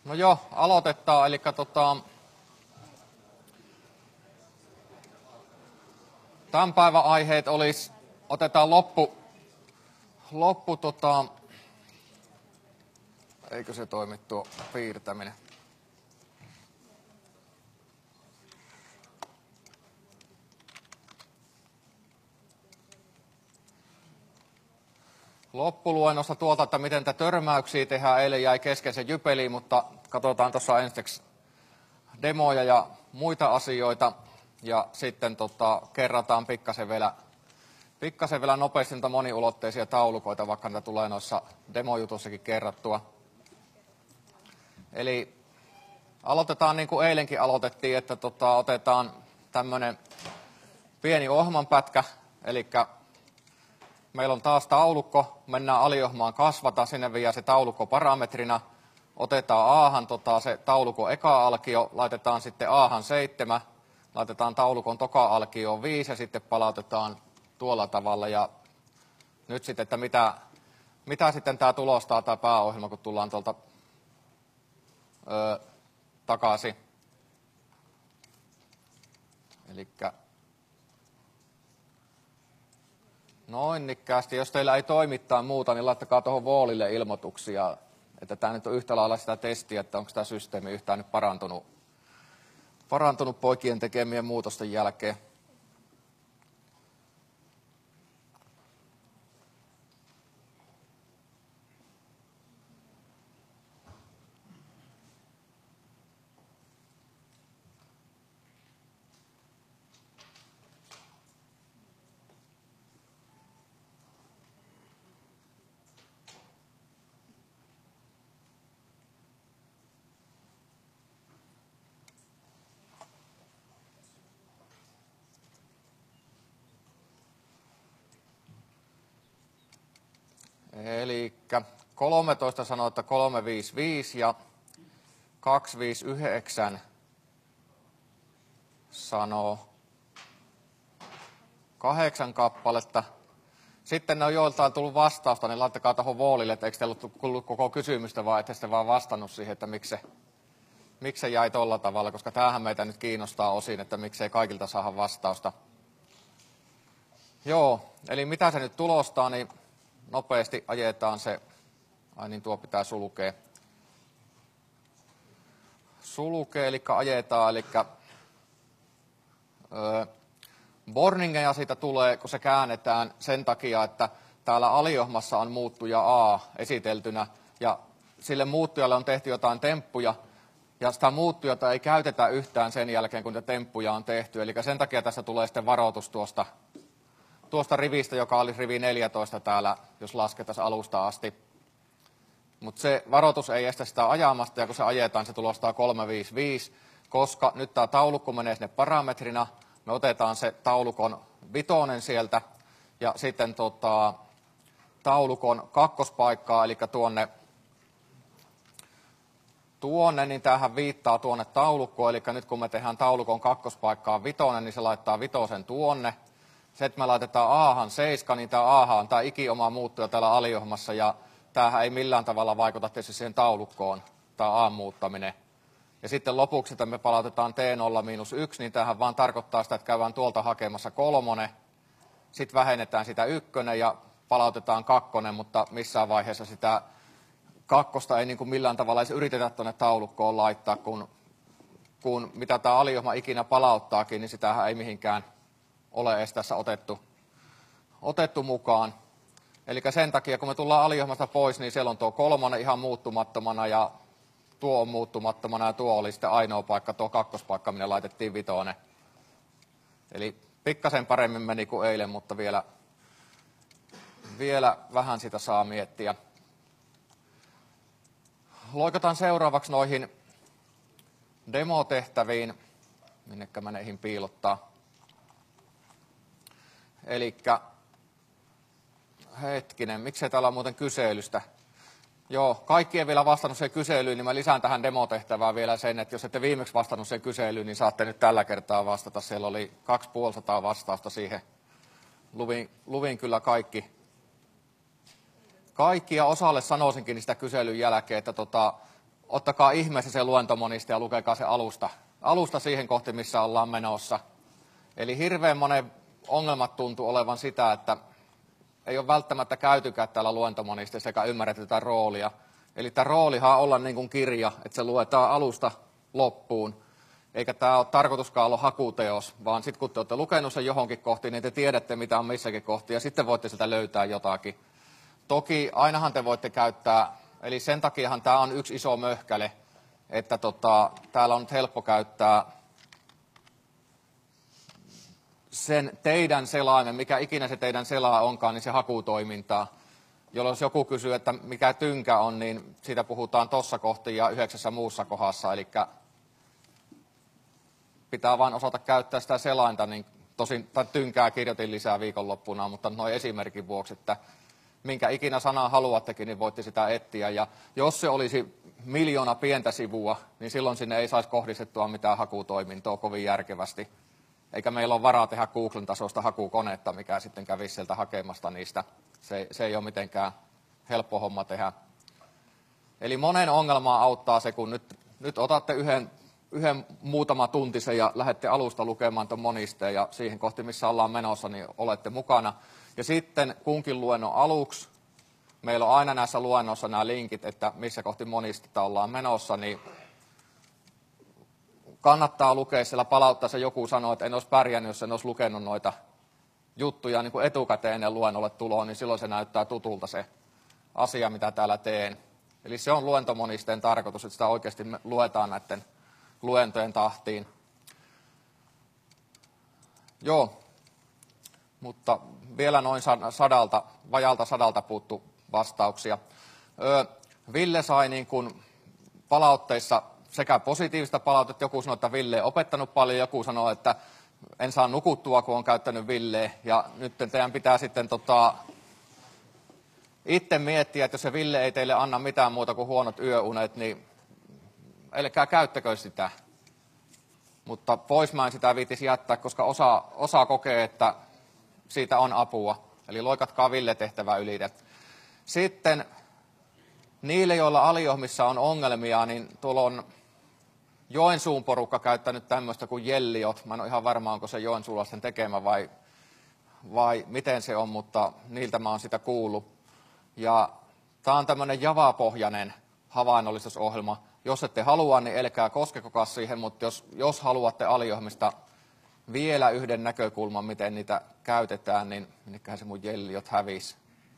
No joo, aloitetaan. Eli tämän päivän aiheet olisi, otetaan eikö se toimi tuo piirtäminen? Loppuluennosta tuolta, että miten tätä törmäyksiä tehdään. Eilen jäi kesken se jypeli, mutta katsotaan tuossa ensiksi demoja ja muita asioita. Ja sitten kerrataan pikkasen vielä nopeasti niitä moniulotteisia taulukoita, vaikka niitä tulee noissa demojutussakin kerrattua. Eli aloitetaan niin kuin eilenkin aloitettiin, että otetaan tämmöinen pieni ohjelmanpätkä, eli meillä on taas taulukko, mennään aliohjelmaan kasvata, sinne vie se taulukko parametrina, otetaan A:han se taulukon eka alkio, laitetaan sitten A:han 7, laitetaan taulukon toka alkioon 5 ja sitten palautetaan tuolla tavalla. Ja nyt sitten, että mitä sitten tämä tulostaa tämä pääohjelma, kun tullaan tuolta takaisin. Elikkä noin nikkäästi. Jos teillä ei toimittaa muuta, niin laittakaa tuohon Wallille ilmoituksia, että tämä nyt on yhtä lailla sitä testiä, että onko tämä systeemi yhtään nyt parantunut poikien tekemien muutosten jälkeen. Eli 13 sanoo, että 355 ja 259 sanoo 8 kappaletta. Sitten ne on joiltain tullut vastausta, niin laittakaa tuohon Wallille, että eikö teillä tullut koko kysymystä, vai ette sitten vaan vastannut siihen, että miksi se jäi tolla tavalla, koska tämähän meitä nyt kiinnostaa osin, että miksei kaikilta saada vastausta. Joo, eli mitä se nyt tulostaa, niin nopeasti ajetaan se, niin tuo pitää sulkea. Eli ajetaan, eli warningeja siitä tulee, kun se käännetään sen takia, että täällä aliohmassa on muuttuja A esiteltynä, ja sille muuttujalle on tehty jotain temppuja, ja sitä muuttujata ei käytetä yhtään sen jälkeen, kun niitä temppuja on tehty. Eli sen takia tässä tulee sitten varoitus tuosta rivistä, joka oli rivi 14 täällä, jos lasketaan alusta asti. Mutta se varoitus ei estä sitä ajamasta, ja kun se ajetaan, se tulostaa 355, koska nyt tämä taulukko menee sinne parametrina. Me otetaan se taulukon vitonen sieltä, ja sitten taulukon kakkospaikkaa, eli tuonne, niin tämähän viittaa tuonne taulukkoon, eli nyt kun me tehdään taulukon kakkospaikkaan vitonen, niin se laittaa vitosen tuonne. Se, että me laitetaan A:han 7, niin tämä A:han on tämä ikioma muuttuja täällä aliohjelmassa, ja tämähän ei millään tavalla vaikuta tietysti siihen taulukkoon, tämä A:n muuttaminen. Ja sitten lopuksi, että me palautetaan T0-1, niin tämähän vaan tarkoittaa sitä, että käydään tuolta hakemassa 3, sitten vähennetään sitä 1 ja palautetaan 2, mutta missään vaiheessa sitä 2 ei niin kuin millään tavalla edes yritetä tuonne taulukkoon laittaa, kun mitä tämä aliohjelma ikinä palauttaakin, niin sitähän ei mihinkään ole edes tässä otettu mukaan. Eli sen takia, kun me tullaan aliohjelmasta pois, niin siellä on tuo 3 ihan muuttumattomana ja tuo on muuttumattomana ja tuo oli sitten ainoa paikka, tuo kakkospaikka, minne laitettiin 5. Eli pikkasen paremmin meni kuin eilen, mutta vielä vähän sitä saa miettiä. Loikataan seuraavaksi noihin demotehtäviin, minnekä mä neihin piilottaa. Elikkä, hetkinen, miksei täällä on muuten kyselystä? Joo, kaikki ei vielä vastannut sen kyselyyn, niin mä lisään tähän demotehtävään vielä sen, että jos ette viimeksi vastannut sen kyselyyn, niin saatte nyt tällä kertaa vastata. Siellä oli 250 vastausta siihen. Luvin kyllä kaikki ja osalle sanoisinkin sitä kyselyn jälkeen, että ottakaa ihmeessä se luentomonista ja lukekaa se alusta siihen kohti, missä ollaan menossa. Eli hirveän monen ongelmat tuntuu olevan sitä, että ei ole välttämättä käytykään täällä luentomonista sekä ymmärretä tätä roolia. Eli tämä roolihan olla niin kuin kirja, että se luetaan alusta loppuun. Eikä tämä ole tarkoituskaan olla hakuteos, vaan sitten kun te olette lukenut sen johonkin kohtiin, niin te tiedätte, mitä on missäkin kohti, ja sitten voitte sieltä löytää jotakin. Toki ainahan te voitte käyttää, eli sen takiahan tämä on yksi iso möhkäle, että täällä on nyt helppo käyttää sen teidän selaimen, mikä ikinä se teidän selaa onkaan, niin se hakutoimintaa. Jolloin jos joku kysyy, että mikä tynkä on, niin siitä puhutaan tuossa kohti ja 9 muussa kohdassa. Eli pitää vain osata käyttää sitä selainta, niin tosin tynkää kirjoitin lisää viikonloppuna, mutta noin esimerkin vuoksi, että minkä ikinä sanaa haluattekin, niin voitte sitä etsiä. Ja jos se olisi 1 miljoona pientä sivua, niin silloin sinne ei saisi kohdistettua mitään hakutoimintoa kovin järkevästi. Eikä meillä ole varaa tehdä Googlen tasoista hakukonetta, mikä sitten kävisi sieltä hakemasta niistä. Se ei ole mitenkään helppo homma tehdä. Eli monen ongelmaa auttaa se, kun nyt otatte yhden muutama tuntisen ja lähdette alusta lukemaan tuon monisteen ja siihen kohti, missä ollaan menossa, niin olette mukana. Ja sitten kunkin luennon aluksi, meillä on aina näissä luennoissa nämä linkit, että missä kohti monistetta ollaan menossa, niin kannattaa lukea siellä palauttaa se joku sanoo, että en olisi pärjännyt, jos en olisi lukenut noita juttuja niin kuin etukäteen ennen luennolle tuloa, niin silloin se näyttää tutulta se asia, mitä täällä teen. Eli se on luentomonisteen tarkoitus, että sitä oikeasti luetaan näiden luentojen tahtiin. Joo, mutta vielä noin vajalta 100 puuttu vastauksia. Ville sai niin kuin palautteissa sekä positiivista palautetta, joku sanoi, että Ville on opettanut paljon, joku sanoi, että en saa nukuttua, kun on käyttänyt Villeä. Ja nyt teidän pitää sitten itse miettiä, että jos se Ville ei teille anna mitään muuta kuin huonot yöunet, niin älkää käyttäkö sitä. Mutta pois mä en sitä viitisi jättää, koska osa kokee, että siitä on apua. Eli loikatkaa Ville-tehtävä ylite. Sitten niille, joilla aliohmissa on ongelmia, niin tuolla on Joensuun porukka käyttänyt tämmöistä kuin Jelliot. Mä en ole ihan varma, onko se joensuulaisten tekemä vai miten se on, mutta niiltä mä oon sitä kuullut. Ja tää on tämmöinen Java-pohjainen havainnollistusohjelma. Jos ette halua, niin älkää koskekokaan siihen, mutta jos haluatte aliohmista vielä yhden näkökulman, miten niitä käytetään, niin minnekähän se mun Jelliot hävisi.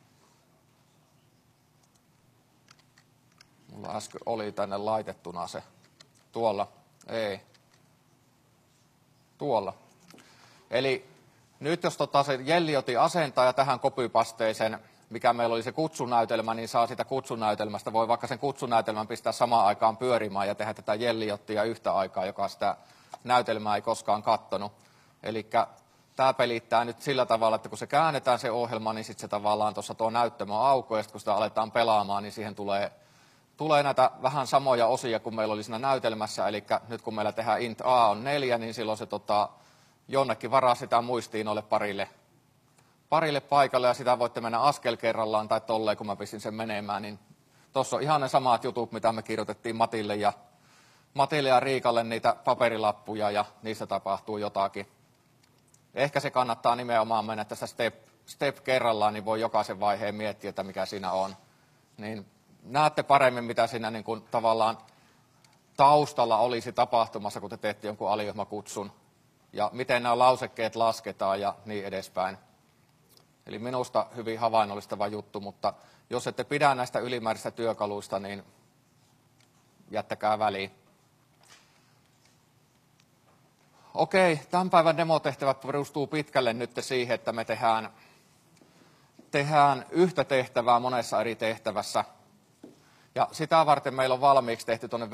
Mulla äsken oli tänne laitettuna se. Tuolla. Ei. Tuolla. Eli nyt jos se Jelliotin asentaa ja tähän copypasteeseen, mikä meillä oli se kutsunäytelmä, niin saa sitä kutsunäytelmästä. Voi vaikka sen kutsunäytelmän pistää samaan aikaan pyörimään ja tehdä tätä Jelliottia yhtä aikaa, joka sitä näytelmää ei koskaan kattonut. Eli tämä pelittää nyt sillä tavalla, että kun se käännetään se ohjelma, niin sitten se tavallaan tuossa tuo näyttämö auko, ja kun sitä aletaan pelaamaan, niin siihen tulee näitä vähän samoja osia kuin meillä oli siinä näytelmässä. Eli nyt kun meillä tehdään int a on 4, niin silloin se jonnekin varaa sitä muistiin noille parille paikalle, ja sitä voitte mennä askel kerrallaan tai tolleen, kun mä pistin sen menemään. Niin tuossa on ihan ne samat jutut, mitä me kirjoitettiin Matille ja Riikalle niitä paperilappuja, ja niissä tapahtuu jotakin. Ehkä se kannattaa nimenomaan mennä tässä step kerrallaan, niin voi jokaisen vaiheen miettiä, että mikä siinä on. Niin näette paremmin, mitä siinä niin kuin tavallaan taustalla olisi tapahtumassa, kun te teette jonkun aliohjelmakutsun. Ja miten nämä lausekkeet lasketaan ja niin edespäin. Eli minusta hyvin havainnollistava juttu, mutta jos ette pidä näistä ylimääräisistä työkaluista, niin jättäkää väliin. Okei, tämän päivän demotehtävät perustuu pitkälle nyt siihen, että me tehdään yhtä tehtävää monessa eri tehtävässä. Ja sitä varten meillä on valmiiksi tehty tuonne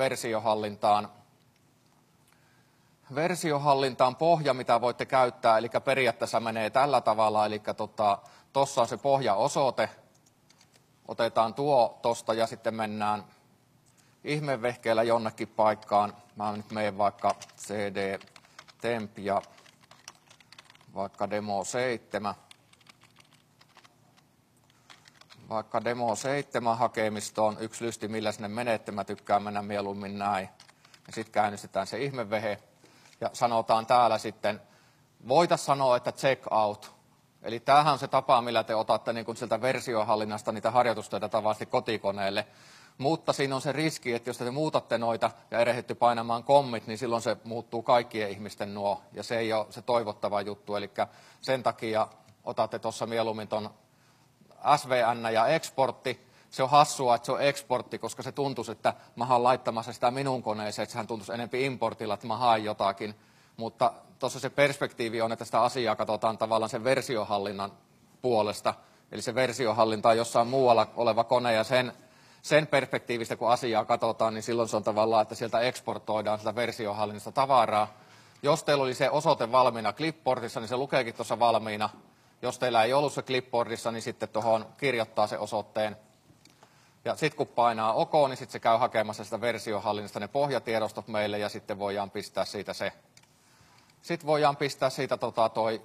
versiohallintaan pohja, mitä voitte käyttää. Eli periaatteessa menee tällä tavalla, eli tuossa on se pohjaosoite. Otetaan tuo tosta ja sitten mennään ihmevehkeellä jonnekin paikkaan. Mä nyt menen vaikka cd temp ja vaikka demo 7. vaikka demo 7 hakemistoon, yksi lysti, millä sinne menette, mä tykkään mennä mieluummin näin. Ja sitten käynnistetään se ihmevehe ja sanotaan täällä sitten, voitaisiin sanoa, että check out. Eli tämähän on se tapa, millä te otatte niin kuin sieltä versiohallinnasta niitä harjoitustöitä tavasti kotikoneelle. Mutta siinä on se riski, että jos te muutatte noita ja erehdytte painamaan commit, niin silloin se muuttuu kaikkien ihmisten nuo. Ja se ei ole se toivottava juttu. Eli sen takia otatte tuossa mieluummin ton SVN ja exportti. Se on hassua, että se on exportti, koska se tuntuisi, että mä haen laittamassa sitä minun koneeseen, että sehän tuntuisi enempi importilla, että mä haen jotakin. Mutta tuossa se perspektiivi on, että sitä asiaa katsotaan tavallaan sen versiohallinnan puolesta. Eli se versiohallinta on jossain muualla oleva kone ja sen perspektiivistä, kun asiaa katsotaan, niin silloin se on tavallaan, että sieltä eksportoidaan sitä versiohallinnasta tavaraa. Jos teillä oli se osoite valmiina clipboardissa, niin se lukeekin tuossa valmiina. Jos teillä ei ollut se clipboardissa, niin sitten tuohon kirjoittaa se osoitteen. Ja sitten kun painaa OK, niin sitten se käy hakemassa sitä versiohallinnasta ne pohjatiedostot meille ja sitten voidaan pistää siitä se. Sitten voidaan pistää siitä toi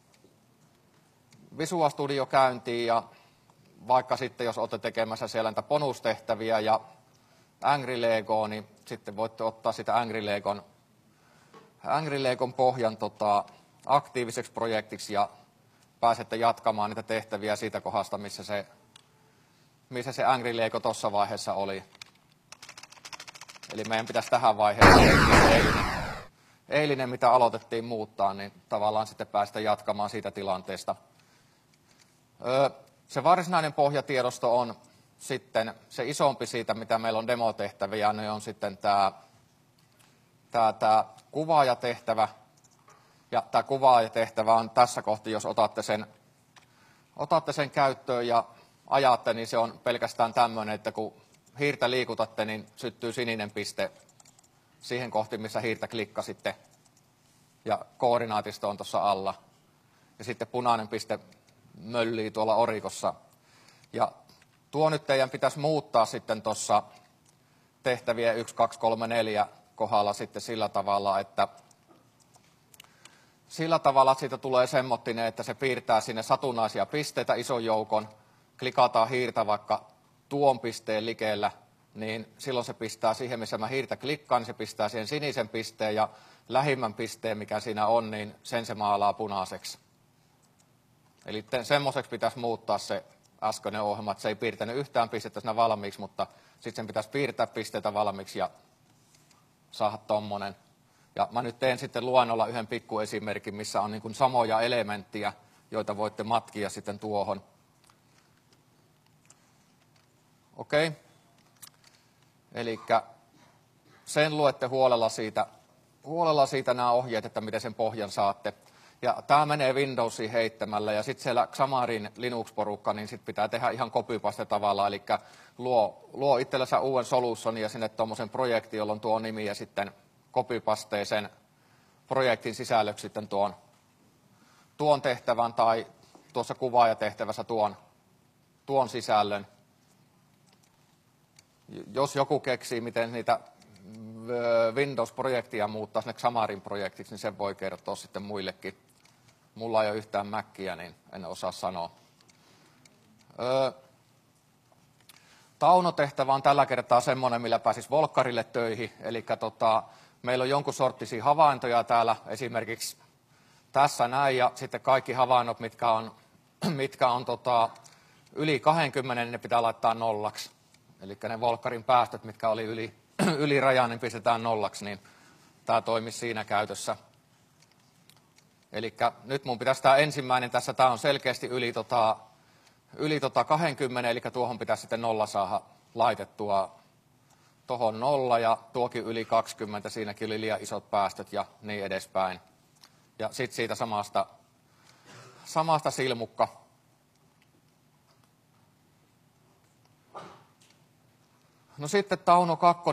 Visual Studio käyntiin ja vaikka sitten jos olette tekemässä siellä näitä bonustehtäviä ja Angry Legoa, niin sitten voitte ottaa sitä Angry Legon pohjan aktiiviseksi projektiksi ja pääsette jatkamaan niitä tehtäviä siitä kohdasta, missä se Angry Lego tuossa vaiheessa oli. Eli meidän pitäisi tähän vaiheeseen eilinen, mitä aloitettiin muuttaa, niin tavallaan sitten päästä jatkamaan siitä tilanteesta. Se varsinainen pohjatiedosto on sitten se isompi siitä, mitä meillä on demotehtäviä, ne on sitten tämä kuvaajatehtävä. Ja tämä kuvaajatehtävä on tässä kohti, jos otatte sen käyttöön ja ajatte, niin se on pelkästään tämmöinen, että kun hiirtä liikutatte, niin syttyy sininen piste siihen kohti, missä hiirtä klikkasitte. Ja koordinaatisto on tuossa alla. Ja sitten punainen piste möllii tuolla orikossa. Ja tuo nyt teidän pitäisi muuttaa sitten tuossa tehtävien 1, 2, 3, 4 kohdalla sitten sillä tavalla, että siitä tulee semmoittinen, että se piirtää sinne satunnaisia pisteitä ison joukon. Klikataan hiirtä vaikka tuon pisteen likeellä, niin silloin se pistää siihen, missä mä hiirtä klikkaan, niin se pistää siihen sinisen pisteen ja lähimmän pisteen, mikä siinä on, niin sen se maalaa punaiseksi. Eli semmoiseksi pitäisi muuttaa se äskeinen ohjelma, että se ei piirtänyt yhtään pistettä siinä valmiiksi, mutta sitten sen pitäisi piirtää pisteitä valmiiksi ja saada tommonen. Ja mä nyt teen sitten luennolla yhden pikkuesimerkin, missä on niin kuin samoja elementtejä, joita voitte matkia sitten tuohon. Okei. Eli sen luette huolella siitä nämä ohjeet, että miten sen pohjan saatte. Ja tämä menee Windowsiin heittämällä ja sitten siellä Xamarin Linux-porukka, niin sitten pitää tehdä ihan copy-paste tavalla, eli luo itsellensä uuden solutionin ja sinne tuommoisen projektin, jolla on tuo nimi ja sitten copy-pastee sen projektin sisällöksi sitten tuon tehtävän tai tuossa kuvaajatehtävässä tuon sisällön. Jos joku keksii, miten niitä Windows-projektia muuttaa sinne Xamarin projektiksi, niin sen voi kertoa sitten muillekin. Mulla ei ole yhtään Mäkkiä, niin en osaa sanoa. Taunotehtävä on tällä kertaa semmoinen, millä pääsisi Volkkarille töihin. Eli meillä on jonkun sorttisia havaintoja täällä, esimerkiksi tässä näin, ja sitten kaikki havainnot, mitkä on yli 20, niin ne pitää laittaa nollaksi. Eli ne Volkkarin päästöt, mitkä oli yli rajan, niin pistetään nollaksi, niin tämä toimisi siinä käytössä. Eli nyt mun pitäisi tämä ensimmäinen tässä, tämä on selkeästi yli 20, eli tuohon pitäisi sitten nolla saada laitettua tuohon nolla, ja tuokin yli 20, siinäkin oli liian isot päästöt ja niin edespäin. Ja sitten siitä samasta silmukka. No sitten Tauno 2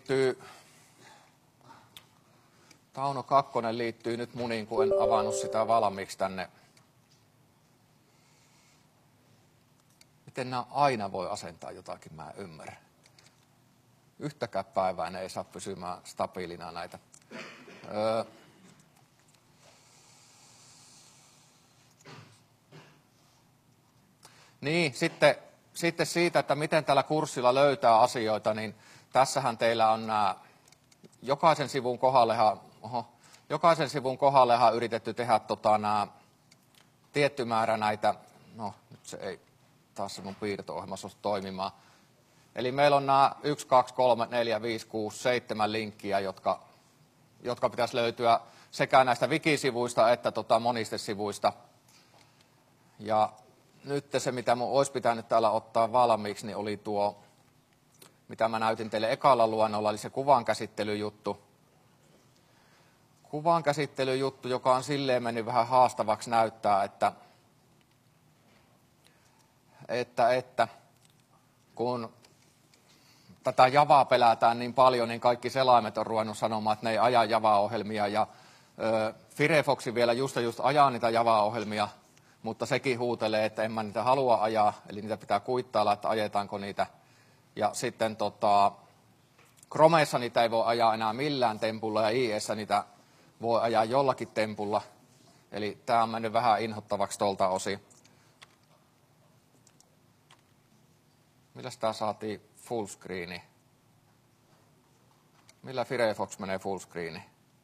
liittyy nyt muniin, kun en avannut sitä valmiiksi tänne. Miten nämä aina voi asentaa jotakin, mä en ymmärrä. Yhtäkään päivää ne ei saa pysymään stabiilina näitä. Niin, sitten sitten siitä, että miten tällä kurssilla löytää asioita, niin tässähän teillä on nämä jokaisen sivun kohdallehan yritetty tehdä nämä tietty määrä näitä, no nyt se ei taas se mun piirto-ohjelma suostu toimimaan. Eli meillä on nämä 1, 2, 3, 4, 5, 6, 7 linkkiä, jotka pitäisi löytyä sekä näistä wikisivuista että monistesivuista. Ja nyt se, mitä mun olisi pitänyt täällä ottaa valmiiksi, niin oli tuo, mitä mä näytin teille ekalla luennolla, eli se kuvankäsittelyjuttu. Kuvankäsittelyjuttu, joka on silleen mennyt vähän haastavaksi näyttää, että kun tätä Javaa pelätään niin paljon, niin kaikki selaimet on ruvennut sanomaan, että ne ei aja Java-ohjelmia. Ja Firefox vielä just ajaa niitä Java-ohjelmia, mutta sekin huutelee, että en mä niitä halua ajaa, eli niitä pitää kuittailla, että ajetaanko niitä. Ja sitten Chromeessa niitä ei voi ajaa enää millään tempulla, ja IEssä niitä voi ajaa jollakin tempulla. Eli tämä on mennyt vähän inhottavaksi tuolta osin. Milläs tää saatiin full screeni? Millä Firefox menee full screeni?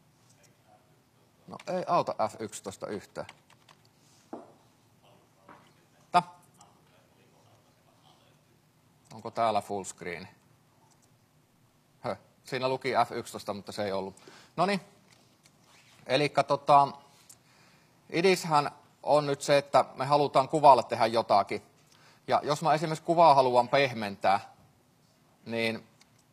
No ei auta F11 yhtään. Onko täällä full screen? Siinä luki F11, mutta se ei ollut. Noniin. Eli idishän on nyt se, että me halutaan kuvalle tehdä jotakin. Ja jos mä esimerkiksi kuvaa haluan pehmentää, niin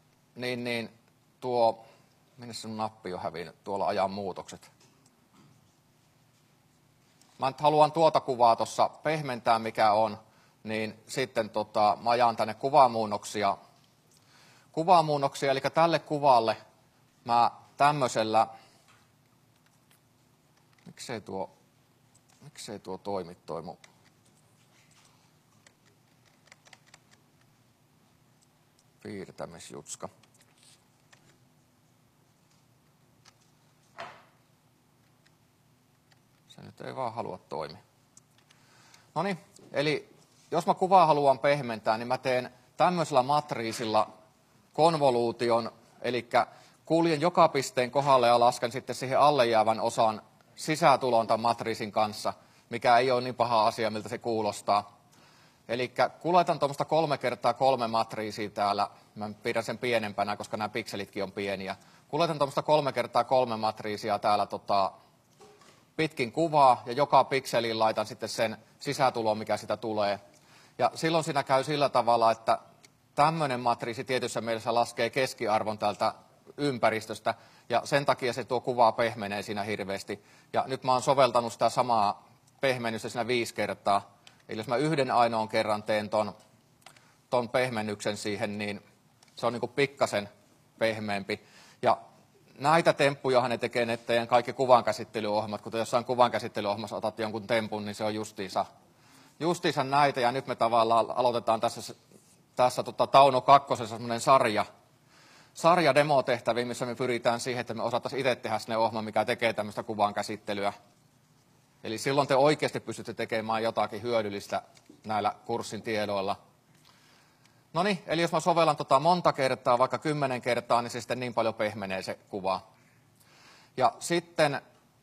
tuo, minne se nappi on hävinnyt, tuolla ajan muutokset. Mä nyt haluan tuota kuvaa tuossa pehmentää, mikä on, niin sitten mä ajan tänne kuvamuunnoksia. Eli tälle kuvalle mä tämmöisellä, miksei tuo toimi toi mun piirtämisjutska. Se nyt ei vaan halua toimia. Noniin, eli jos mä kuvaa haluan pehmentää, niin mä teen tämmöisellä matriisilla konvoluution, eli kuljen joka pisteen kohdalle ja lasken sitten siihen alle jäävän osan sisätulon tämän matriisin kanssa, mikä ei ole niin paha asia, miltä se kuulostaa. Eli kuljetan tuommoista 3x3 matriisia täällä. Mä pidän sen pienempänä, koska nämä pikselitkin on pieniä. Kuljetan tuommoista 3x3 matriisia täällä pitkin kuvaa, ja joka pikseliin laitan sitten sen sisätulon, mikä sitä tulee. Ja silloin siinä käy sillä tavalla, että tämmöinen matriisi tietyssä mielessä laskee keskiarvon täältä ympäristöstä, ja sen takia se tuo kuvaa pehmenee siinä hirveästi. Ja nyt mä oon soveltanut sitä samaa pehmennystä siinä 5 kertaa. Eli jos mä yhden ainoan kerran teen ton pehmennyksen siihen, niin se on niinku pikkasen pehmeämpi. Ja näitä temppujahan ne tekee teidän kaikki kuvankäsittelyohjelmat. Kun jossain kuvankäsittelyohjelmassa otat jonkun tempun, niin se on justiinsa näitä. Ja nyt me tavallaan aloitetaan tässä Tauno 2. semmoinen sarja demotehtäviä, missä me pyritään siihen, että me osattaisiin itse tehdä sinne ohjelma, mikä tekee tämmöistä kuvankäsittelyä. Eli silloin te oikeasti pystytte tekemään jotakin hyödyllistä näillä kurssin tiedoilla. Noniin, eli jos mä sovellan monta kertaa, vaikka 10 kertaa, niin se sitten niin paljon pehmenee se kuva. Ja sitten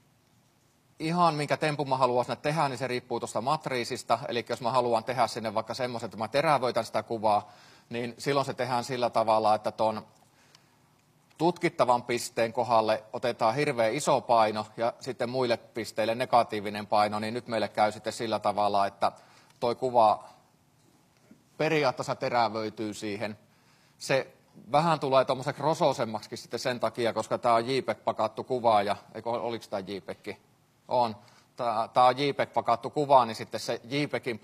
ihan minkä tempun mä haluan sinne tehdä, niin se riippuu tuosta matriisista. Eli jos mä haluan tehdä sinne vaikka semmoisen, että mä terävöitän sitä kuvaa, niin silloin se tehdään sillä tavalla, että ton tutkittavan pisteen kohdalle otetaan hirveän iso paino ja sitten muille pisteille negatiivinen paino, niin nyt meille käy sitten sillä tavalla, että toi kuva periaatteessa terävöityy siihen. Se vähän tulee tuommoiseksi rososemmaksi sitten sen takia, koska tämä on JPEG-pakattu kuva, ja oliko tämä JPEG? On. Tämä on JPEG-pakattu kuva, niin sitten se JPEGin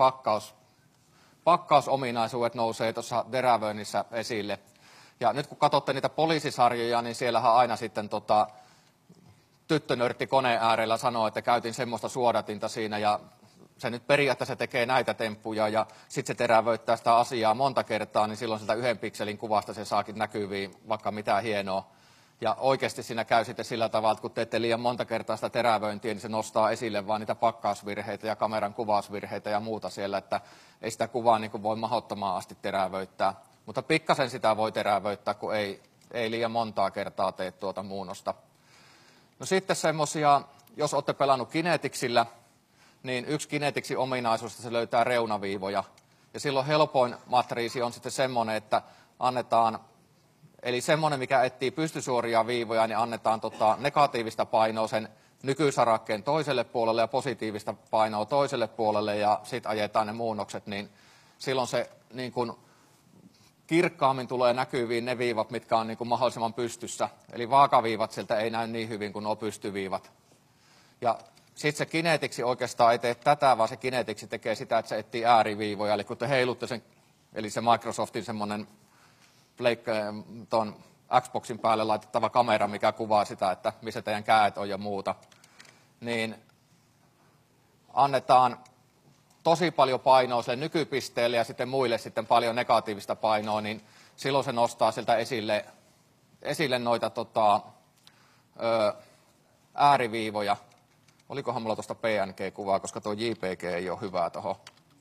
pakkausominaisuudet nousee tuossa terävöinnissä esille. Ja nyt kun katsotte niitä poliisisarjoja, niin siellähän aina sitten tyttönörtti koneen äärellä sanoo, että käytin semmoista suodatinta siinä, ja se nyt periaatteessa tekee näitä temppuja, ja sitten se terävöittää sitä asiaa monta kertaa, niin silloin sieltä 1 pikselin kuvasta se saakin näkyviin vaikka mitään hienoa. Ja oikeasti siinä käy sitten sillä tavalla, että kun teette liian monta kertaa sitä terävöintiä, niin se nostaa esille vaan niitä pakkausvirheitä ja kameran kuvausvirheitä ja muuta siellä, että ei sitä kuvaa niin kuin voi mahdottomaan asti terävöittää. Mutta pikkasen sitä voi terävöittää, kun ei liian montaa kertaa tee tuota muunnosta. No sitten semmoisia, jos olette pelannut Kinetixillä, niin yksi Kinetixin ominaisuus, että se löytää reunaviivoja. Ja silloin helpoin matriisi on sitten semmoinen, että annetaan, eli semmoinen, mikä etsii pystysuoria viivoja, niin annetaan negatiivista painoa sen nykysarakkeen toiselle puolelle ja positiivista painoa toiselle puolelle ja sitten ajetaan ne muunnokset, niin silloin se niin kuin kirkkaammin tulee näkyviin ne viivat, mitkä on niin kuin mahdollisimman pystyssä. Eli vaakaviivat sieltä ei näy niin hyvin kuin nuo pystyviivat. Ja sitten se Kinetixi oikeastaan ei tee tätä, vaan se Kinetixi tekee sitä, että se etsii ääriviivoja. Eli kun te heilutte sen, eli se Microsoftin semmoinen tuon Xboxin päälle laitettava kamera, mikä kuvaa sitä, että missä teidän kädet on ja muuta, niin annetaan tosi paljon painoa sille nykypisteelle ja sitten muille sitten paljon negatiivista painoa, niin silloin se nostaa sieltä esille noita ääriviivoja. Olikohan mulla tuosta PNG-kuvaa, koska tuo JPG ei ole hyvää tuohon.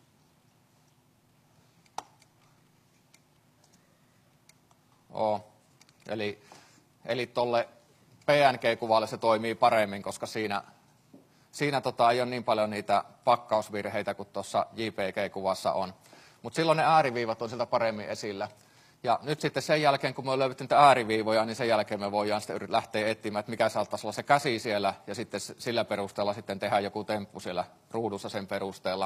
Eli tuolle PNG-kuvalle se toimii paremmin, koska siinä ei ole niin paljon niitä pakkausvirheitä kuin tuossa JPG-kuvassa on. Mutta silloin ne ääriviivat on sieltä paremmin esillä. Ja nyt sitten sen jälkeen, kun me on löydetty niitä ääriviivoja, niin sen jälkeen me voidaan sitten lähteä etsimään, että mikä saattaisi olla se käsi siellä, ja sitten sillä perusteella sitten tehdään joku temppu siellä ruudussa sen perusteella.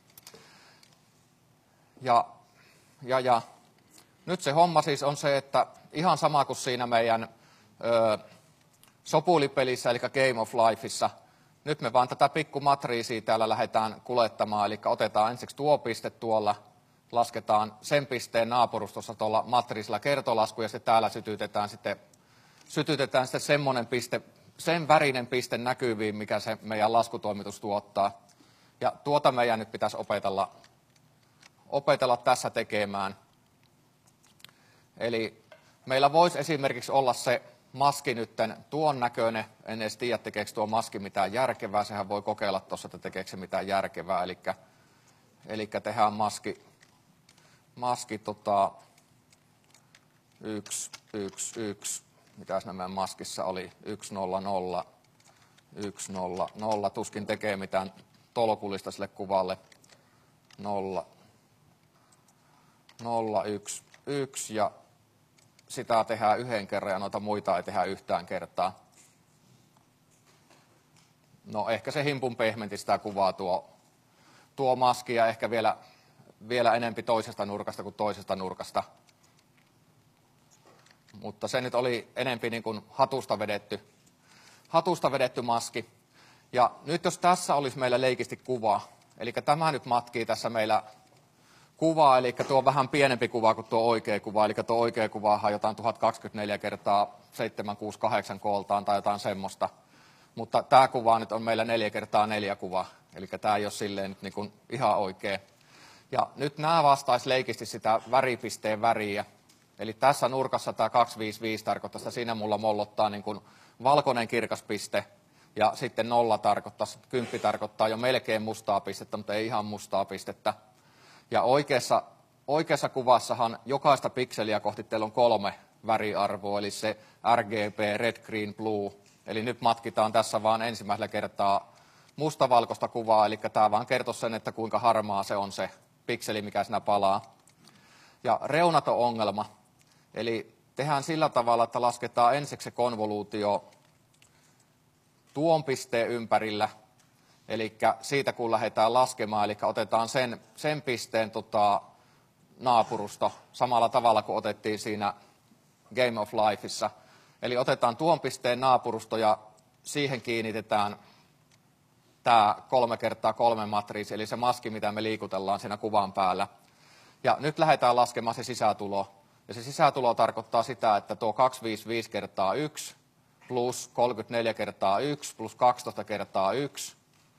Ja nyt se homma siis on se, että ihan sama kuin siinä meidän sopulipelissä, eli Game of Lifeissa, nyt me vaan tätä pikkumatriisia täällä lähdetään kulettamaan, eli otetaan ensiksi tuo piste tuolla, lasketaan sen pisteen naapurustossa tuolla matriisilla kertolasku, ja sitten täällä sytytetään sitten semmoinen piste, sen värinen piste näkyviin, mikä se meidän laskutoimitus tuottaa. Ja tuota meidän nyt pitäisi opetella tässä tekemään. Eli meillä voisi esimerkiksi olla se maski nytten tuon näköinen, en edes tiedä tekeekö tuo maski mitään järkevää, sehän voi kokeilla tuossa, että tekeekö se mitään järkevää, eli tehdään maski 1, 1, 1, mitäs nämä maskissa oli, 1, 0, 0, 1, 0, 0, tuskin tekee mitään tolkullista sille kuvalle, 0, 0, 1, 1 ja sitä tehdään yhden kerran ja noita muita ei tehdä yhtään kertaa. No ehkä se himpun pehmenti sitä kuvaa tuo maski ja ehkä vielä enempi toisesta nurkasta kuin toisesta nurkasta. Mutta se nyt oli enempi niin kuin hatusta vedetty maski. Ja nyt jos tässä olisi meillä leikisti kuva, eli tämä nyt matkii tässä meillä kuvaa, eli tuo on vähän pienempi kuva kuin tuo oikea kuva, eli tuo oikea kuva on jotain 1024 kertaa 768 kooltaan tai jotain semmoista. Mutta tämä kuva nyt on meillä 4x4 kuva, eli tämä ei ole silleen nyt niin kuin ihan oikea. Ja nyt nämä vastaisi leikisti sitä väripisteen väriä. Eli tässä nurkassa tämä 255 tarkoittaa, että siinä mulla mollottaa niin kuin valkoinen kirkas piste. Ja sitten 0 tarkoittaa, 10 tarkoittaa jo melkein mustaa pistettä, mutta ei ihan mustaa pistettä. Ja oikeassa kuvassahan jokaista pikseliä kohti teillä on 3 väriarvoa, eli se RGB, red, green, blue. Eli nyt matkitaan tässä vaan ensimmäisellä kertaa mustavalkoista kuvaa, eli tämä vaan kertoo sen, että kuinka harmaa se on se pikseli, mikä siinä palaa. Ja reunato-ongelma, eli tehdään sillä tavalla, että lasketaan ensiksi se konvoluutio tuon pisteen ympärillä, eli siitä kun lähdetään laskemaan, eli otetaan sen pisteen naapurusto samalla tavalla kuin otettiin siinä Game of Lifeissa. Eli otetaan tuon pisteen naapurusto ja siihen kiinnitetään tämä 3x3 matriisi, eli se maski, mitä me liikutellaan siinä kuvan päällä. Ja nyt lähdetään laskemaan se sisätulo. Ja se sisätulo tarkoittaa sitä, että tuo 255 kertaa 1 plus 34 kertaa 1 plus 12 kertaa 1.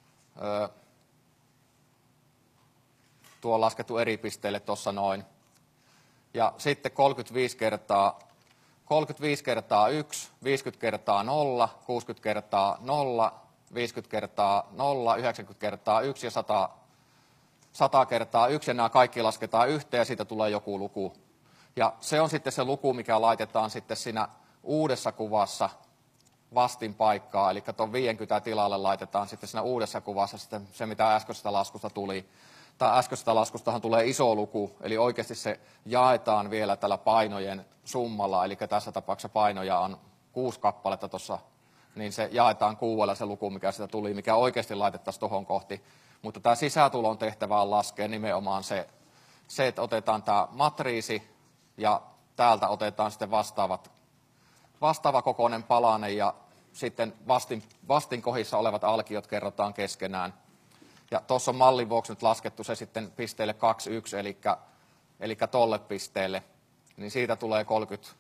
Tuo on laskettu eri pisteille tuossa noin. Ja sitten 35 kertaa 35 kertaa 1, 50 kertaa 0, 60 kertaa 0, 50 kertaa 0, 90 kertaa 1 ja 100 kertaa 1, ja nämä kaikki lasketaan yhteen ja siitä tulee joku luku. Ja se on sitten se luku, mikä laitetaan sitten siinä uudessa kuvassa vastin paikkaa, eli tuon 50 tilalle laitetaan sitten siinä uudessa kuvassa sitten se, mitä äskeisestä laskusta tuli. Tai äskeisestä laskustahan tulee iso luku, eli oikeasti se jaetaan vielä tällä painojen summalla, eli tässä tapauksessa painoja on 6 kappaletta tuossa, niin se jaetaan 6 se luku, mikä sitä tuli, mikä oikeasti laitettaisiin tuohon kohti. Mutta tämä sisätulon tehtävä on laskea nimenomaan se, että otetaan tämä matriisi ja täältä otetaan sitten vastaava kokoinen palanen ja sitten vastinkohdissa olevat alkiot kerrotaan keskenään. Ja tuossa on mallin vuoksi nyt laskettu se sitten pisteelle 21, eli tolle pisteelle, niin siitä tulee 30.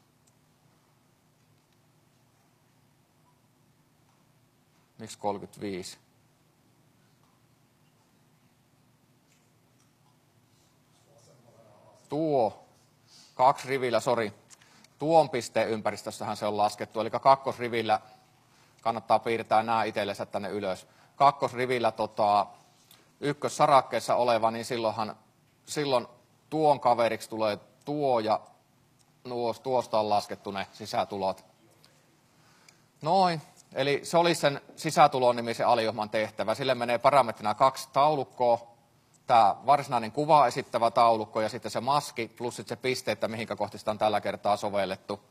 Miksi 35? Tuo, 2 rivillä, tuon pisteen ympäristössähän se on laskettu, eli kakkosrivillä kannattaa piirtää nämä itsellensä tänne ylös. Kakkosrivillä ykkössarakkeessa oleva, niin silloin tuon kaveriksi tulee tuo ja tuosta on laskettu ne sisätulot. Noin, eli se olisi sen sisätulon nimisen aliohman tehtävä. Sille menee parametrina 2 taulukkoa, tämä varsinainen kuvaa esittävä taulukko ja sitten se maski plus sitten se piste, että mihinkä kohti sitä on tällä kertaa sovellettu.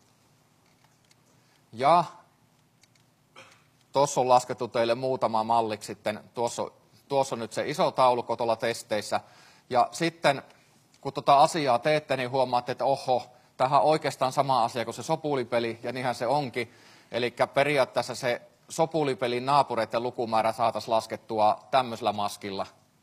Ja tuossa on laskettu teille muutama malliksi sitten, tuossa on nyt se iso taulukko tuolla testeissä. Ja sitten kun tuota asiaa teette, niin huomaatte, että oho, tämähän on oikeastaan sama asia kuin se sopulipeli, ja niinhän se onkin. Eli periaatteessa se sopulipelin naapureiden lukumäärä saataisiin laskettua tämmöisellä maskilla.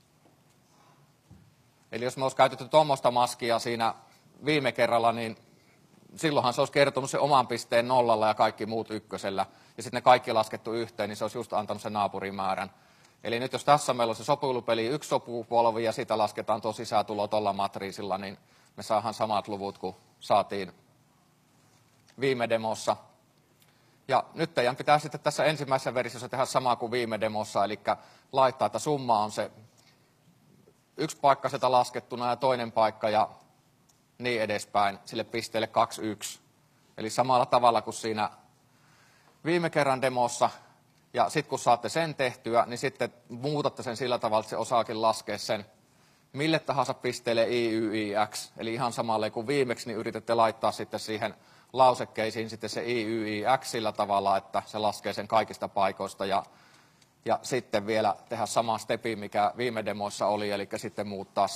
Eli jos me olisi käytetty tuommoista maskia siinä viime kerralla, niin silloinhan se olisi kertonut se oman pisteen 0 ja kaikki muut 1. Ja sitten ne kaikki laskettu yhteen, niin se olisi just antanut sen naapurimäärän. Eli nyt jos tässä meillä on se sopulipeli 1 sopupolvi ja sitä lasketaan tuo sisätulo tuolla matriisilla, niin me saadaan samat luvut kuin saatiin viime demossa. Ja nyt teidän pitää sitten tässä ensimmäisessä versiossa tehdä sama kuin viime demossa, eli laittaa, että summa on se 1 paikka sieltä laskettuna ja toinen paikka ja niin edespäin sille pisteelle 21. Eli samalla tavalla kuin siinä viime kerran demossa. Ja sitten kun saatte sen tehtyä, niin sitten muutatte sen sillä tavalla, että se osaakin laskea sen mille tahansa pisteelle IYIX. Eli ihan samalle kuin viimeksi, niin yritätte laittaa sitten siihen lausekkeisiin sitten se IYIX sillä tavalla, että se laskee sen kaikista paikoista. Ja sitten vielä tehdä sama stepi, mikä viime demoissa oli, eli sitten muuttaa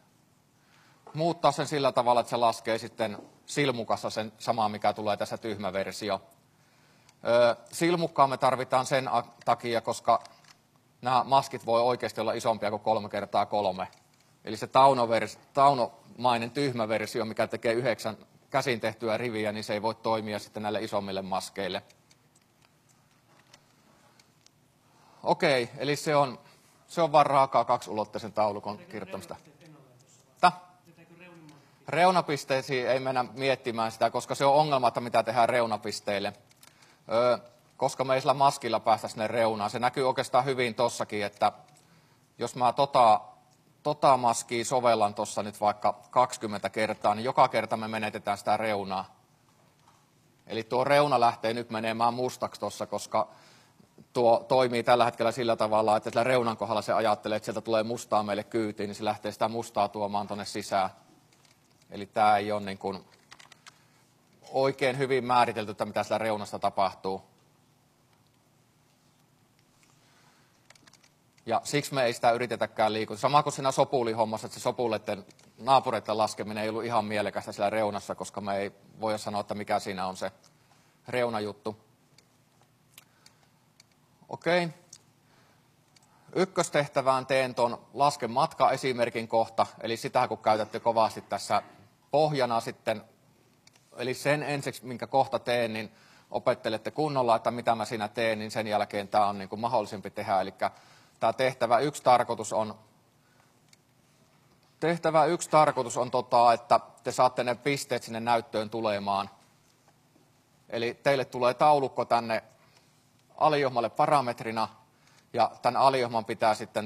sen sillä tavalla, että se laskee sitten silmukassa sen samaa, mikä tulee tässä tyhmä versio. Silmukkaa me tarvitaan sen takia, koska nämä maskit voi oikeasti olla isompia kuin 3×3. Eli se taunomainen tyhmä versio, mikä tekee 9 käsin tehtyä riviä, niin se ei voi toimia sitten näille isommille maskeille. Okei, eli se on vain raakaa 2-ulotteisen taulukon kirjoittamista. Reunapisteisiin ei mennä miettimään sitä, koska se on ongelma, että mitä tehdään reunapisteille. Koska me ei sillä maskilla päästä sinne reunaan. Se näkyy oikeastaan hyvin tossakin, että jos mä tota maskia sovellan tuossa nyt vaikka 20 kertaa, niin joka kerta me menetetään sitä reunaa. Eli tuo reuna lähtee nyt menemään mustaksi tuossa, koska tuo toimii tällä hetkellä sillä tavalla, että sillä reunan kohdalla se ajattelee, että sieltä tulee mustaa meille kyytiin, niin se lähtee sitä mustaa tuomaan tuonne sisään. Eli tämä ei ole niin kuin oikein hyvin määritelty, että mitä sillä reunassa tapahtuu. Ja siksi me ei sitä yritetäkään liikuta. Sama kuin siinä sopulihommassa, että se sopuleiden naapureiden laskeminen ei ollut ihan mielekästä siellä reunassa, koska me ei voida sanoa, että mikä siinä on se reunajuttu. Okei. Ykköstehtävään teen tuon lasken matka-esimerkin kohta, eli sitä kun käytätte kovasti tässä pohjana sitten, eli sen ensiksi, minkä kohta teen, niin opettelette kunnolla, että mitä mä siinä teen, niin sen jälkeen tämä on niin kuin mahdollisempi tehdä. Eli tämä tehtävä yksi tarkoitus on, että te saatte ne pisteet sinne näyttöön tulemaan. Eli teille tulee taulukko tänne aliohmalle parametrina, ja tämän aliohman pitää sitten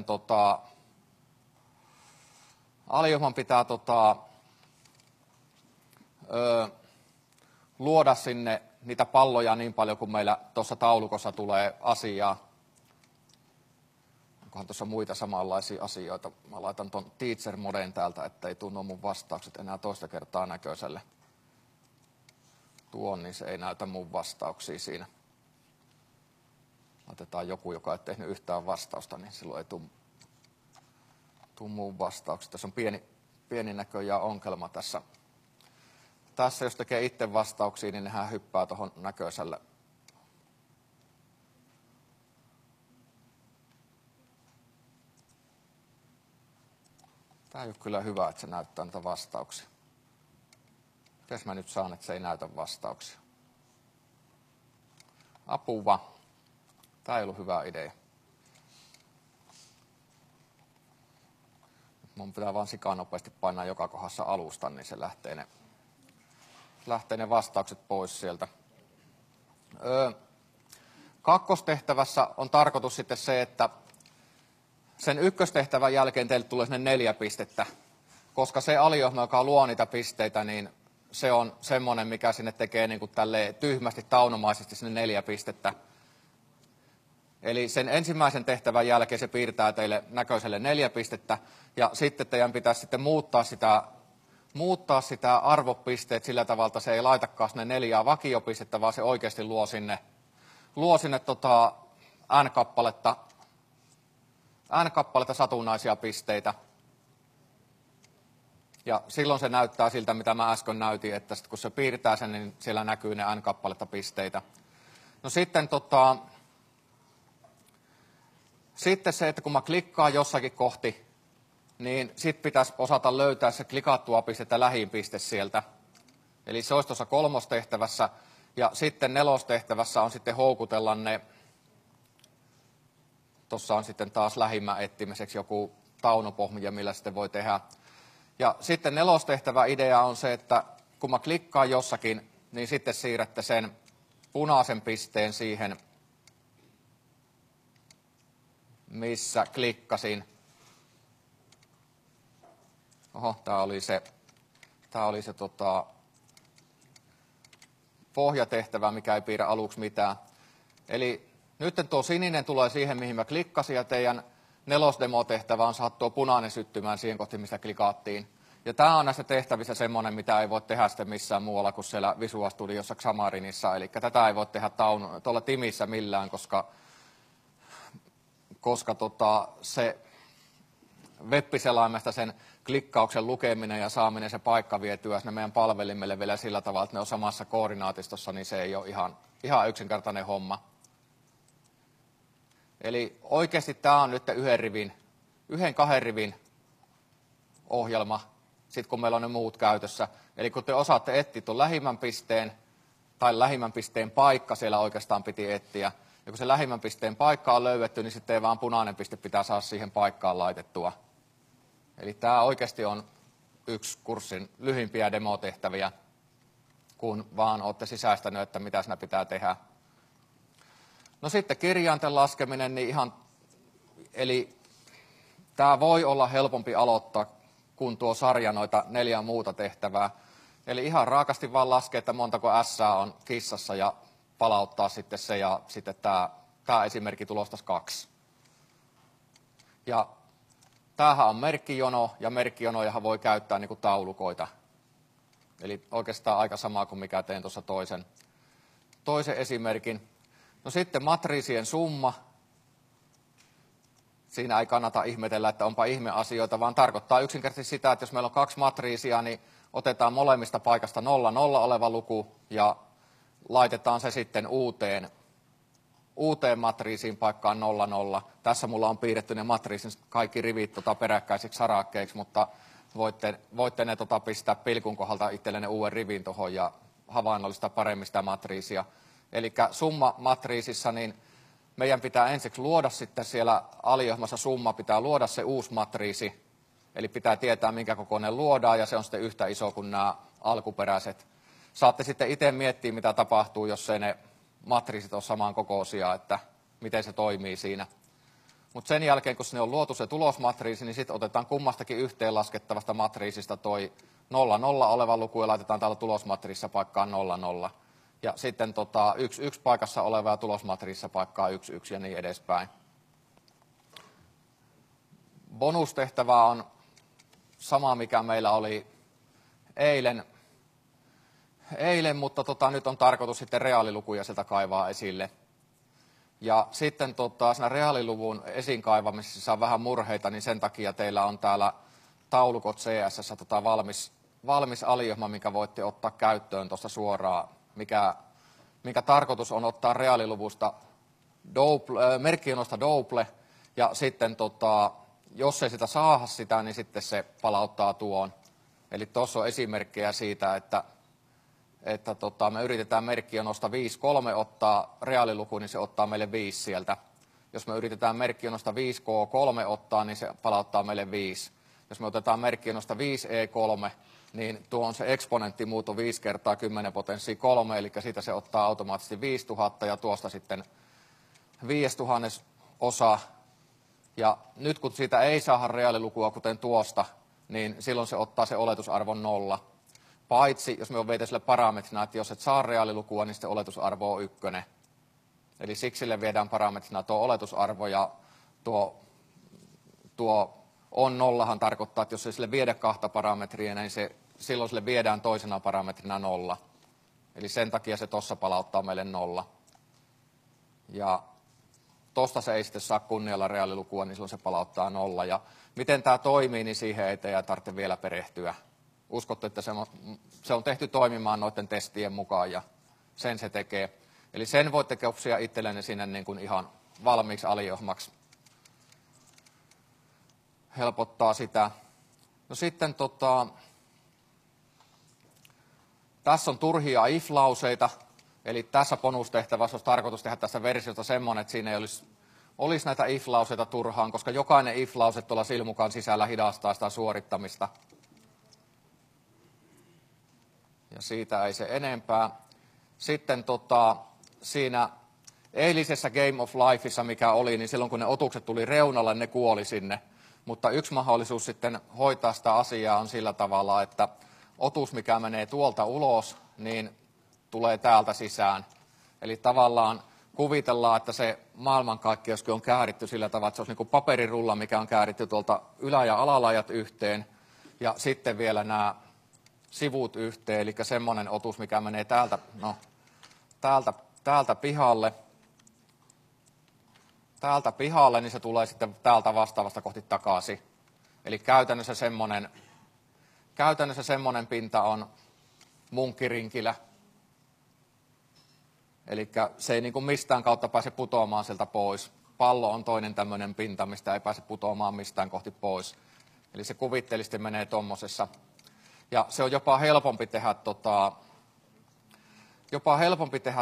luoda sinne niitä palloja niin paljon, kuin meillä tuossa taulukossa tulee asiaa. Onkohan tuossa muita samanlaisia asioita? Mä laitan tuon teacher-moden täältä, ettei tule nuo mun vastaukset enää toista kertaa näköiselle. Tuon, niin se ei näytä mun vastauksia siinä. Laitetaan joku, joka ei tehnyt yhtään vastausta, niin silloin ei tule mun vastauksia. Tässä on pieni näköjään ongelma tässä. Tässä jos tekee itse vastauksia, niin nehän hyppää tuohon näköiselle. Tämä ei ole kyllä hyvä, että se näyttää näitä vastauksia. Mites mä nyt saan, että se ei näytä vastauksia? Apua. Tämä ei ollut hyvä idea. Mun pitää vaan sikanopeasti painaa joka kohdassa alusta, niin se lähtee ne vastaukset pois sieltä. Kakkostehtävässä on tarkoitus sitten se, että sen ykköstehtävän jälkeen teille tulee sinne 4 pistettä, koska se aliohjelma, joka luo niitä pisteitä, niin se on semmoinen, mikä sinne tekee niin kuin tälleen tyhmästi, taunomaisesti sinne 4 pistettä. Eli sen ensimmäisen tehtävän jälkeen se piirtää teille näköiselle 4 pistettä, ja sitten teidän pitäisi sitten muuttaa sitä arvopisteet sillä tavalla, että se ei laitakaan sinne 4 vakiopistettä, vaan se oikeasti luo sinne n-kappaletta satunnaisia pisteitä. Ja silloin se näyttää siltä, mitä mä äsken näytin, että sit kun se piirtää sen, niin siellä näkyy ne n-kappaletta pisteitä. No sitten se, että kun mä klikkaan jossakin kohti, niin sitten pitäisi osata löytää se klikattua pistettä lähin piste sieltä. Eli se olisi tuossa 3. tehtävässä, ja sitten 4. tehtävässä on sitten houkutella ne, tuossa on sitten taas lähimmän etsimiseksi joku taunopohja, millä sitten voi tehdä. Ja sitten 4. tehtävä idea on se, että kun mä klikkaan jossakin, niin sitten siirrätte sen punaisen pisteen siihen, missä klikkasin. Oho, tää oli se pohjatehtävä, mikä ei piirrä aluksi mitään. Eli nyt tuo sininen tulee siihen, mihin mä klikkasin, ja teidän 4-demotehtävä on saada tuo punainen syttymään siihen kohtiin, mistä klikattiin. Ja tämä on näissä tehtävissä semmoinen, mitä ei voi tehdä sitten missään muualla kuin siellä Visual Studiossa Xamarinissa. Eli tätä ei voi tehdä tuolla Timissä millään, koska se web-selaimesta sen klikkauksen lukeminen ja saaminen se paikka vietyä sinne meidän palvelimelle vielä sillä tavalla, että ne on samassa koordinaatistossa, niin se ei ole ihan yksinkertainen homma. Eli oikeasti tämä on nyt 1-2 rivin ohjelma, sitten kun meillä on ne muut käytössä. Eli kun te osaatte etsiä tuon lähimmän pisteen, tai lähimmän pisteen paikka siellä oikeastaan piti etsiä, ja kun se lähimmän pisteen paikka on löydetty, niin sitten vaan punainen piste pitää saada siihen paikkaan laitettua. Eli tämä oikeasti on yksi kurssin lyhimpiä demotehtäviä, kun vaan olette sisäistäneet, että mitä siinä pitää tehdä. No sitten kirjainten laskeminen, niin eli tämä voi olla helpompi aloittaa kuin tuo sarja noita 4 muuta tehtävää. Eli ihan raakasti vaan laskee, että montako S on kissassa ja palauttaa sitten se, ja sitten tämä esimerkki tulostaisi 2. Ja tämähän on merkkijono, ja merkkijonojahan voi käyttää niin kuin taulukoita. Eli oikeastaan aika sama kuin mikä tein tuossa toisen esimerkin. No sitten matriisien summa. Siinä ei kannata ihmetellä, että onpa ihmeasioita, vaan tarkoittaa yksinkertaisesti sitä, että jos meillä on 2 matriisia, niin otetaan molemmista paikasta 0, 0 oleva luku ja laitetaan se sitten uuteen matriisiin paikkaan 0, 0. Tässä mulla on piirretty ne matriisin kaikki rivit peräkkäisiksi sarakkeiksi, mutta voitte ne pistää pilkun kohdalta itsellenne uuden rivin tuohon ja havainnollistaa paremmin sitä matriisia. Eli summa-matriisissa niin meidän pitää ensiksi luoda sitten siellä aliohjelmassa summa, pitää luoda se uusi matriisi. Eli pitää tietää, minkä kokoinen luodaan, ja se on sitten yhtä iso kuin nämä alkuperäiset. saatte sitten itse miettiä, mitä tapahtuu, jos ei ne matriisit ole saman kokoisia, että miten se toimii siinä. Mutta sen jälkeen, kun sinne on luotu se tulosmatriisi, niin sitten otetaan kummastakin yhteenlaskettavasta matriisista toi 0,0 oleva luku ja laitetaan täällä tulosmatriisissa paikkaan 0,0. Ja sitten 1,1 paikassa oleva ja tulosmatriisissa paikkaa 1,1 ja niin edespäin. Bonustehtävä on sama, mikä meillä oli eilen, mutta nyt on tarkoitus sitten reaalilukuja sieltä kaivaa esille. Ja sitten siinä reaaliluvun esiin kaivamisessa on vähän murheita, niin sen takia teillä on täällä taulukot CSS valmis aliohma, mikä voitte ottaa käyttöön tuosta suoraan, mikä tarkoitus on ottaa reaaliluvusta merkkionosta double, ja sitten jos ei sitä saada sitä, niin sitten se palauttaa tuon. Eli tuossa on esimerkkejä siitä, että me yritetään merkkionosta 5,3 ottaa reaaliluku, niin se ottaa meille 5 sieltä. Jos me yritetään merkkionosta 5K3 ottaa, niin se palauttaa meille 5. Jos me otetaan merkkionosta 5E3, niin tuo on se eksponenttimuuto 5 kertaa 10 potenssia 3, eli siitä se ottaa automaattisesti 5000 ja tuosta sitten 5000 osa. Ja nyt kun siitä ei saada reaalilukua kuten tuosta, niin silloin se ottaa se oletusarvon 0. Paitsi, jos me on veitä sille parametrina, että jos et saa reaalilukua, niin sitten oletusarvo on 1. Eli siksi sille viedään parametrina tuo oletusarvo ja tuo on nollahan tarkoittaa, että jos ei sille viedä 2 parametria, niin silloin sille viedään toisena parametrina 0. Eli sen takia se tuossa palauttaa meille 0. Ja tuosta se ei sitten saa kunnialla reaalilukua, niin silloin se palauttaa 0. Ja miten tämä toimii, niin siihen ei teidän tarvitse vielä perehtyä. Uskotte, että se on tehty toimimaan noiden testien mukaan ja sen se tekee. Eli sen voitte kopsia itsellenne sinne niin kuin ihan valmiiksi aliohmaksi. Helpottaa sitä. No sitten tässä on turhia if-lauseita. Eli tässä bonustehtävässä olisi tarkoitus tehdä tässä versiosta semmoinen, että siinä ei olisi näitä if-lauseita turhaan, koska jokainen if-lause tuolla silmukan sisällä hidastaa sitä suorittamista. Ja siitä ei se enempää. Sitten siinä eilisessä Game of Lifeissa, mikä oli, niin silloin kun ne otukset tuli reunalle, ne kuoli sinne. Mutta yksi mahdollisuus sitten hoitaa sitä asiaa on sillä tavalla, että otus, mikä menee tuolta ulos, niin tulee täältä sisään. Eli tavallaan kuvitellaan, että se maailmankaikkeuskin on kääritty sillä tavalla, että se olisi niin kuin paperirulla, mikä on kääritty tuolta ylä- ja alalajat yhteen. Ja sitten vielä nämä sivut yhteen, eli semmoinen otus, mikä menee täältä pihalle, niin se tulee sitten täältä vastaavasta kohti takaisin. Eli käytännössä semmoinen pinta on munkkirinkilä. Eli se ei niin kuin mistään kautta pääse putoamaan sieltä pois. Pallo on toinen tämmöinen pinta, mistä ei pääse putoamaan mistään kohti pois. Eli se kuvitteellisesti menee tommosessa. Ja se on jopa helpompi tehdä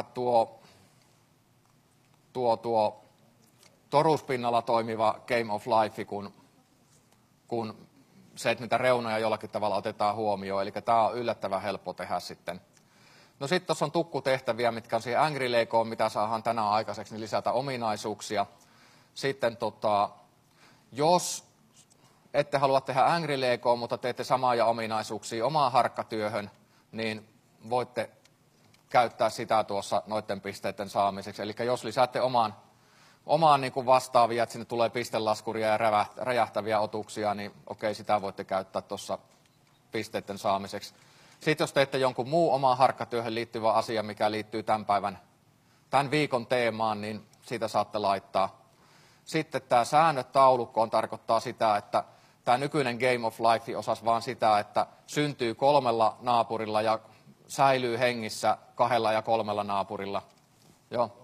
tuo toruspinnalla toimiva Game of Life kun se, että niitä reunoja jollakin tavalla otetaan huomioon. Eli tämä on yllättävän helppo tehdä sitten. No sitten tuossa on tukkutehtäviä, mitkä on siihen Angry Legoon, mitä saadaan tänään aikaiseksi, niin lisätä ominaisuuksia. Sitten jos ette halua tehdä Angry Legoon, mutta teette samaa ominaisuuksia omaan harkkatyöhön, niin voitte käyttää sitä tuossa noiden pisteiden saamiseksi. Eli jos lisäätte omaan niin kuin vastaavia, että sinne tulee pistelaskuria ja räjähtäviä otuksia, niin okei, sitä voitte käyttää tuossa pisteiden saamiseksi. Sitten jos teette jonkun muu omaan harkkatyöhön liittyvä asia, mikä liittyy tämän viikon teemaan, niin siitä saatte laittaa. Sitten tämä säännöt taulukkoon tarkoittaa sitä, että tämä nykyinen Game of Life osasi vaan sitä, että syntyy 3 naapurilla ja säilyy hengissä 2 ja 3 naapurilla. Joo.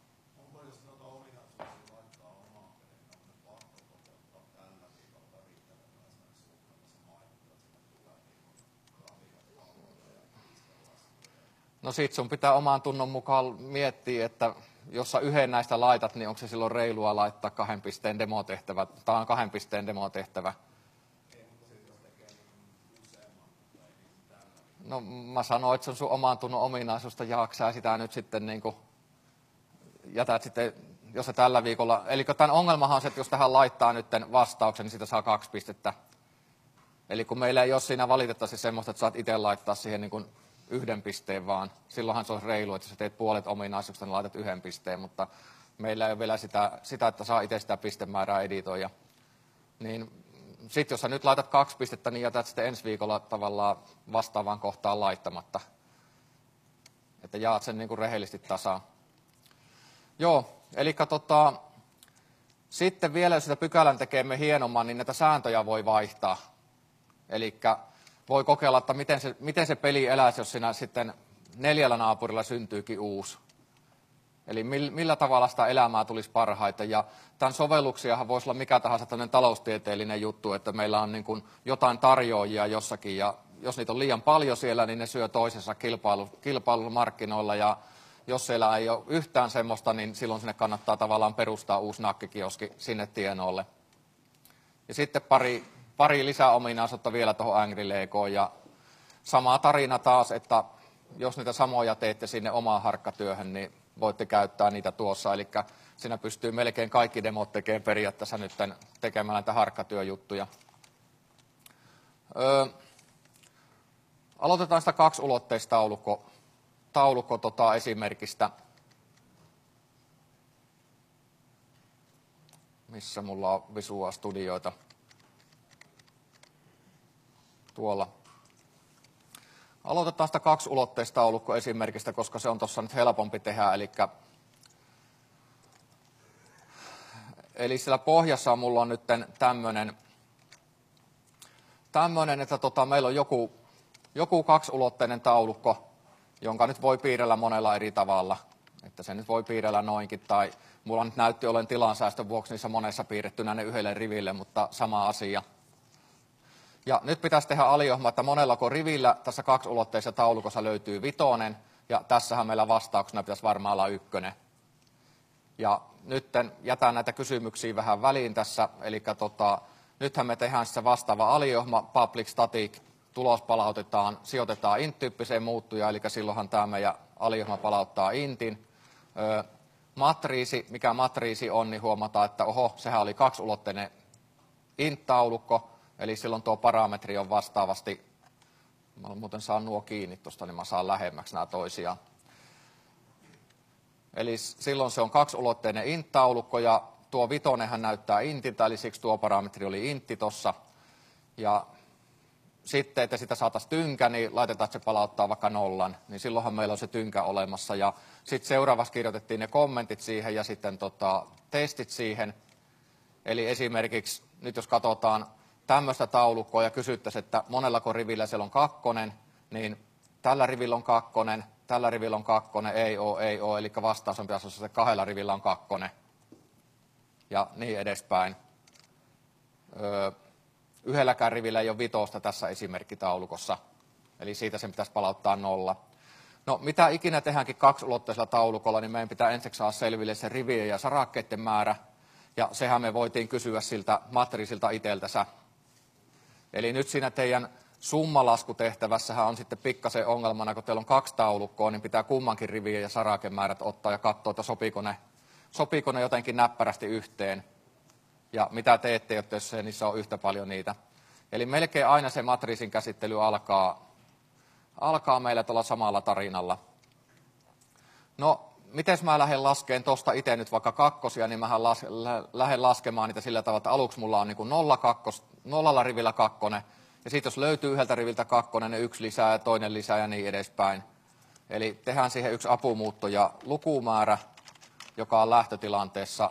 No sit sun pitää oman tunnon mukaan miettiä, että jos sä yhden näistä laitat, niin onko se silloin reilua laittaa 2 pisteen demotehtävä. Tämä on 2 pisteen demotehtävä. No mä sanoin, että se on sun oman tunnon ominaisuutta, jaksaa sitä nyt sitten niin kuin jätät sitten, jos se tällä viikolla, eli tämän ongelmahan on se, että jos tähän laittaa nyt vastauksen, niin siitä saa 2 pistettä. Eli kun meillä ei ole siinä valitettavasti semmoista, että saat itse laittaa siihen niin kuin 1 pisteen vaan, silloinhan se olisi reilu, että jos teet puolet ominaisuuksista, niin laitat 1 pisteen, mutta meillä ei ole vielä sitä että saa itse sitä pistemäärää editoida. Niin sitten jos sä nyt laitat 2 pistettä, niin jätät sitten ensi viikolla tavallaan vastaavaan kohtaan laittamatta. Että jaat sen niin kuin rehellisesti tasaan. Joo, eli sitten vielä jos sitä pykälän tekemme hienomman, niin näitä sääntöjä voi vaihtaa. Eli voi kokeilla, että miten se peli eläisi, jos siinä sitten 4 naapurilla syntyykin uusi. Eli millä tavalla sitä elämää tulisi parhaiten. Ja tämän sovelluksiahan voisi olla mikä tahansa tämmöinen taloustieteellinen juttu, että meillä on niin kuin jotain tarjoajia jossakin, ja jos niitä on liian paljon siellä, niin ne syö toisensa kilpailumarkkinoilla, ja jos siellä ei ole yhtään semmoista, niin silloin sinne kannattaa tavallaan perustaa uusi nakkikioski sinne tienoille. Ja sitten pari lisäominaisuutta vielä tuohon Angry Legoon, ja sama tarina taas, että jos niitä samoja teette sinne omaan harkkatyöhön, niin voitte käyttää niitä tuossa, eli siinä pystyy melkein kaikki demot tekemään periaatteessa nyt tekemällä näitä harkkatyöjuttuja. Aloitetaan sitä 2-ulotteista taulukko esimerkistä. Missä mulla on Visual Studioita? Tuolla. Aloitetaan sitä 2-ulotteista taulukkoesimerkistä, koska se on tuossa nyt helpompi tehdä. Eli siellä pohjassa mulla on nyt tämmöinen, että meillä on joku 2-ulotteinen taulukko, jonka nyt voi piirrellä monella eri tavalla. Että se nyt voi piirrellä noinkin, tai mulla nyt näytti olen tilansäästön vuoksi niissä monessa piirrettynä ne yhdelle riville, mutta sama asia. Ja nyt pitäisi tehdä aliohma, että monellako rivillä tässä 2-ulotteisessa taulukossa löytyy 5, ja tässähän meillä vastauksena pitäisi varmaan olla 1. Ja nyt jätän näitä kysymyksiä vähän väliin tässä, eli nythän me tehdään se vastaava aliohma, public static, tulos palautetaan, sijoitetaan int-tyyppiseen muuttujaan, eli silloinhan tämä meidän aliohma palauttaa intin. Matriisi, mikä matriisi on, niin huomataan, että oho, sehän oli 2-ulotteinen int-taulukko, eli silloin tuo parametri on vastaavasti, mä muuten saan nuo kiinni tuosta, niin mä saan lähemmäksi nämä toisiaan. Eli silloin se on 2-ulotteinen int-taulukko, ja tuo 5 näyttää intiltä, eli siksi tuo parametri oli intti tuossa. Ja sitten, että sitä saataisiin tynkä, niin laitetaan, että se palauttaa vaikka 0, niin silloinhan meillä on se tynkä olemassa. Ja sitten seuraavaksi kirjoitettiin ne kommentit siihen ja sitten testit siihen. Eli esimerkiksi nyt jos katsotaan tämmöistä taulukkoa ja kysyttäisiin, että monellako rivillä siellä on 2, niin tällä rivillä on 2, tällä rivillä on 2, ei ole, eli vastaus on pitäisi olla se, että 2 rivillä on 2. Ja niin edespäin. Yhdelläkään rivillä ei ole 5 tässä esimerkkitaulukossa, eli siitä sen pitäisi palauttaa 0. No mitä ikinä tehdäänkin 2-ulotteisella taulukolla, niin meidän pitää ensiksi saada selville se rivien ja sarakkeiden määrä, ja sehän me voitiin kysyä siltä matriisilta itseltänsä. Eli nyt siinä teidän summalaskutehtävässähän on sitten pikkasen ongelmana, kun teillä on 2 taulukkoa, niin pitää kummankin rivien ja sarakemäärät ottaa ja katsoa, että sopiiko ne jotenkin näppärästi yhteen. Ja mitä teette, jos niissä on yhtä paljon niitä. Eli melkein aina se matriisin käsittely alkaa meillä tuolla samalla tarinalla. No, miten mä lähden laskemaan tuosta itse nyt vaikka 2, niin mä lähden laskemaan niitä sillä tavalla, että aluksi mulla on niin kuin 0 rivillä 2, ja sitten jos löytyy yhdeltä riviltä 2, niin 1 lisää ja toinen lisää ja niin edespäin. Eli tehdään siihen 1 apumuutto ja lukumäärä, joka on lähtötilanteessa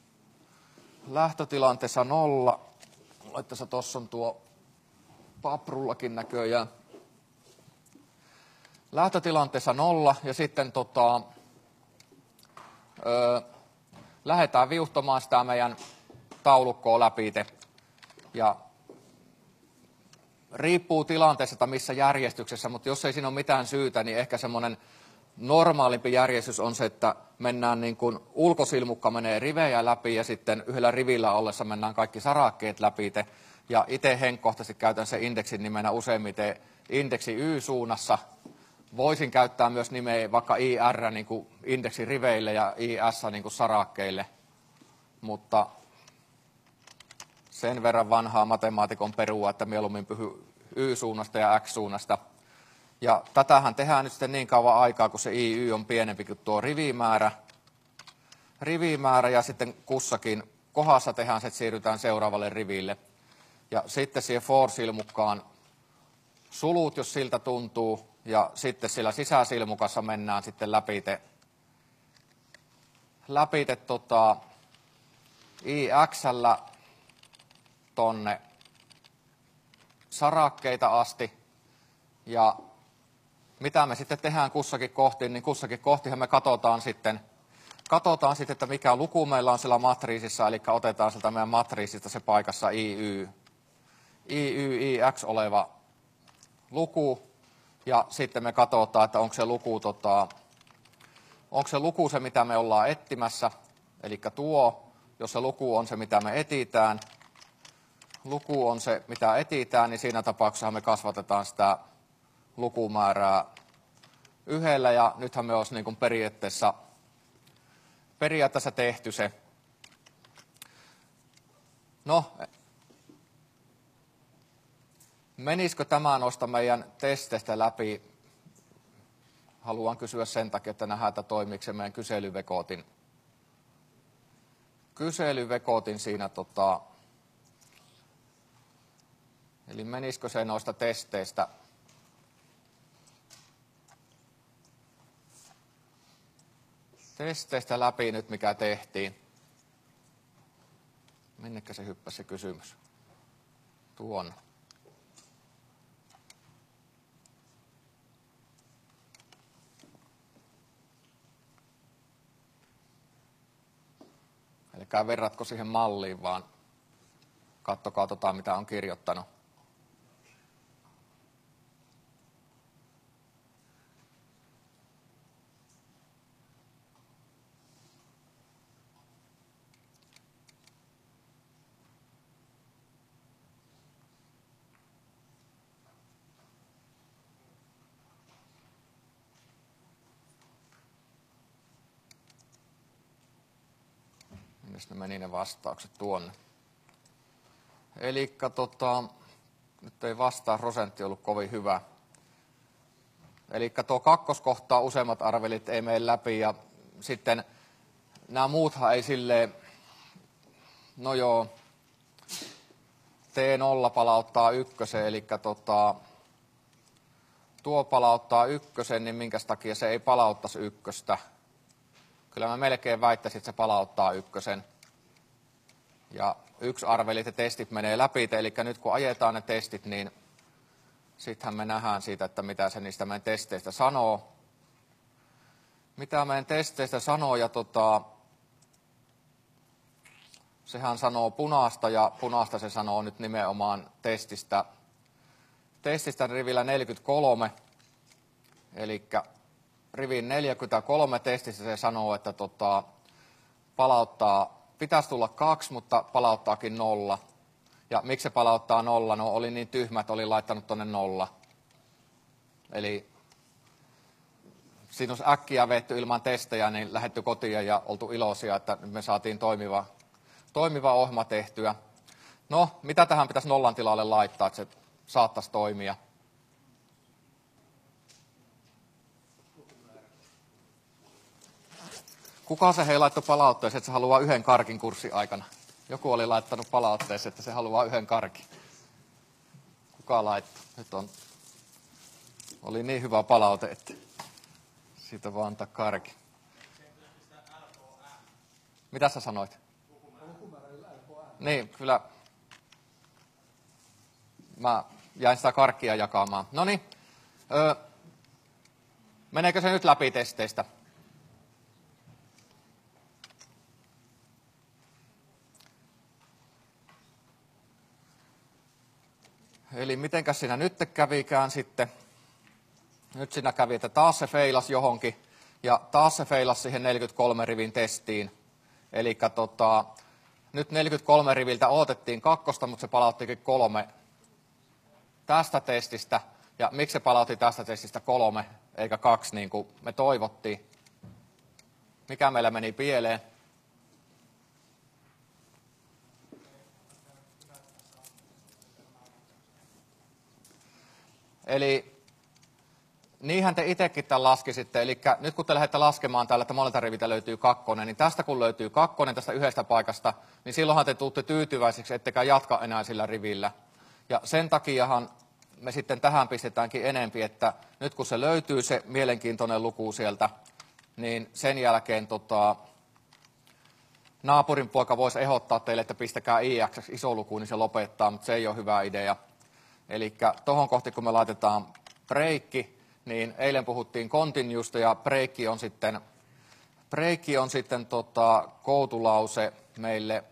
0. Laittaisi tuossa on tuo paprullakin näköjään. Lähtötilanteessa 0 ja sitten lähdetään viuhtomaan sitä meidän taulukkoa läpite. Ja riippuu tilanteesta, että missä järjestyksessä, mutta jos ei siinä ole mitään syytä, niin ehkä semmoinen normaalimpi järjestys on se, että mennään niin kuin ulkosilmukka menee rivejä läpi ja sitten yhdellä rivillä ollessa mennään kaikki sarakkeet läpi. Ja itse henkkohtaisesti käytän sen indeksin nimenä useimmiten indeksi Y-suunnassa. Voisin käyttää myös nimeä vaikka IR niin kuin indeksiriveille ja IS niin kuin sarakkeille, mutta sen verran vanhaa matemaatikon perua, että mieluummin pyhy Y-suunnasta ja X-suunnasta. Ja tätähän tehdään nyt sitten niin kauan aikaa, kun se IY on pienempi kuin tuo rivimäärä ja sitten kussakin kohdassa tehdään se, että siirrytään seuraavalle riville. Ja sitten siihen for-silmukkaan sulut, jos siltä tuntuu, ja sitten sillä sisäsilmukassa mennään sitten läpite IX:llä tonne sarakkeita asti. Ja mitä me sitten tehdään kussakin kohti, niin kussakin kohtihan me katsotaan sitten, että mikä luku meillä on siellä matriisissa, eli otetaan sieltä meidän matriisista se paikassa IY, IX oleva luku, ja sitten me katsotaan, että onko se luku se, mitä me ollaan etsimässä, eli tuo, jos se luku on se, mitä me etsitään, niin siinä tapauksessa me kasvatetaan sitä lukumäärää yhdellä, ja nythän me olisi niin kuin periaatteessa tehty se. No, menisikö tämä noista meidän testeistä läpi? Haluan kysyä sen takia, että nähdään, että toimiiko se meidän kyselyvekotin siinä. Eli menisikö se noista testeistä läpi nyt, mikä tehtiin. Minnekä se hyppäsi se kysymys? Tuonne. Elikkä verratko siihen malliin, vaan katsokaa mitä on kirjoittanut. Ne meni ne vastaukset tuonne. Elikkä nyt ei vastausprosentti ollut kovin hyvä. Elikkä tuo kakkoskohtaa useimmat arvelit ei mene läpi ja sitten nämä muuthan ei silleen, no joo, T0 palauttaa ykkösen, eli tuo palauttaa ykkösen, niin minkäs takia se ei palauttaisi ykköstä? Kyllä mä melkein väittäisin, että se palauttaa ykkösen. Ja yksi arveli, että testit menee läpi, eli nyt kun ajetaan ne testit, niin sittenhän me nähdään siitä, että mitä se niistä meidän testeistä sanoo. Mitä meidän testeistä sanoo, ja sehän sanoo punaista, ja punaista se sanoo nyt nimenomaan testistä rivillä 43, eli rivin 43 testissä se sanoo, että pitäisi tulla 2, mutta palauttaakin 0. Ja miksi se palauttaa 0? No oli niin tyhmä, että oli laittanut tuonne 0. Eli siinä olisi äkkiä vetty ilman testejä, niin lähdetty kotiin ja oltu iloisia, että me saatiin toimiva ohjelma tehtyä. No, mitä tähän pitäisi 0 tilalle laittaa, että se saattaisi toimia? Kuka se laittoi palautteeseen, että se haluaa yhden karkin kurssin aikana? Joku oli laittanut palautteeseen, että se haluaa yhden karkin. Kuka laittoi? Oli niin hyvä palaute, että siitä vaan antaa karki. Mitä sä sanoit? Niin, kyllä. Mä jäin sitä karkkia jakamaan. Noniin. Meneekö se nyt läpi testeistä? Eli mitenkäs siinä nyt kävikään sitten? Nyt siinä kävi, että taas se feilasi johonkin, ja taas se feilasi siihen 43 rivin testiin. Eli nyt 43 riviltä odotettiin 2, mutta se palauttikin 3 tästä testistä. Ja miksi se palautti tästä testistä 3 eikä 2 niin kuin me toivottiin? Mikä meillä meni pieleen? Eli niinhän te itsekin tämän laskisitte. Eli nyt kun te lähdette laskemaan täällä, että monelta riviltä löytyy 2, niin tästä kun löytyy 2 tästä yhdestä paikasta, niin silloinhan te tuutte tyytyväisiksi, ettekä jatka enää sillä rivillä. Ja sen takiahan me sitten tähän pistetäänkin enempi, että nyt kun se löytyy se mielenkiintoinen luku sieltä, niin sen jälkeen naapurin poika voisi ehdottaa teille, että pistäkää IX iso luku, niin se lopettaa, mutta se ei ole hyvä idea. Eli tuohon kohti, kun me laitetaan breikki, niin eilen puhuttiin continuesta ja breikki on sitten koutulause meille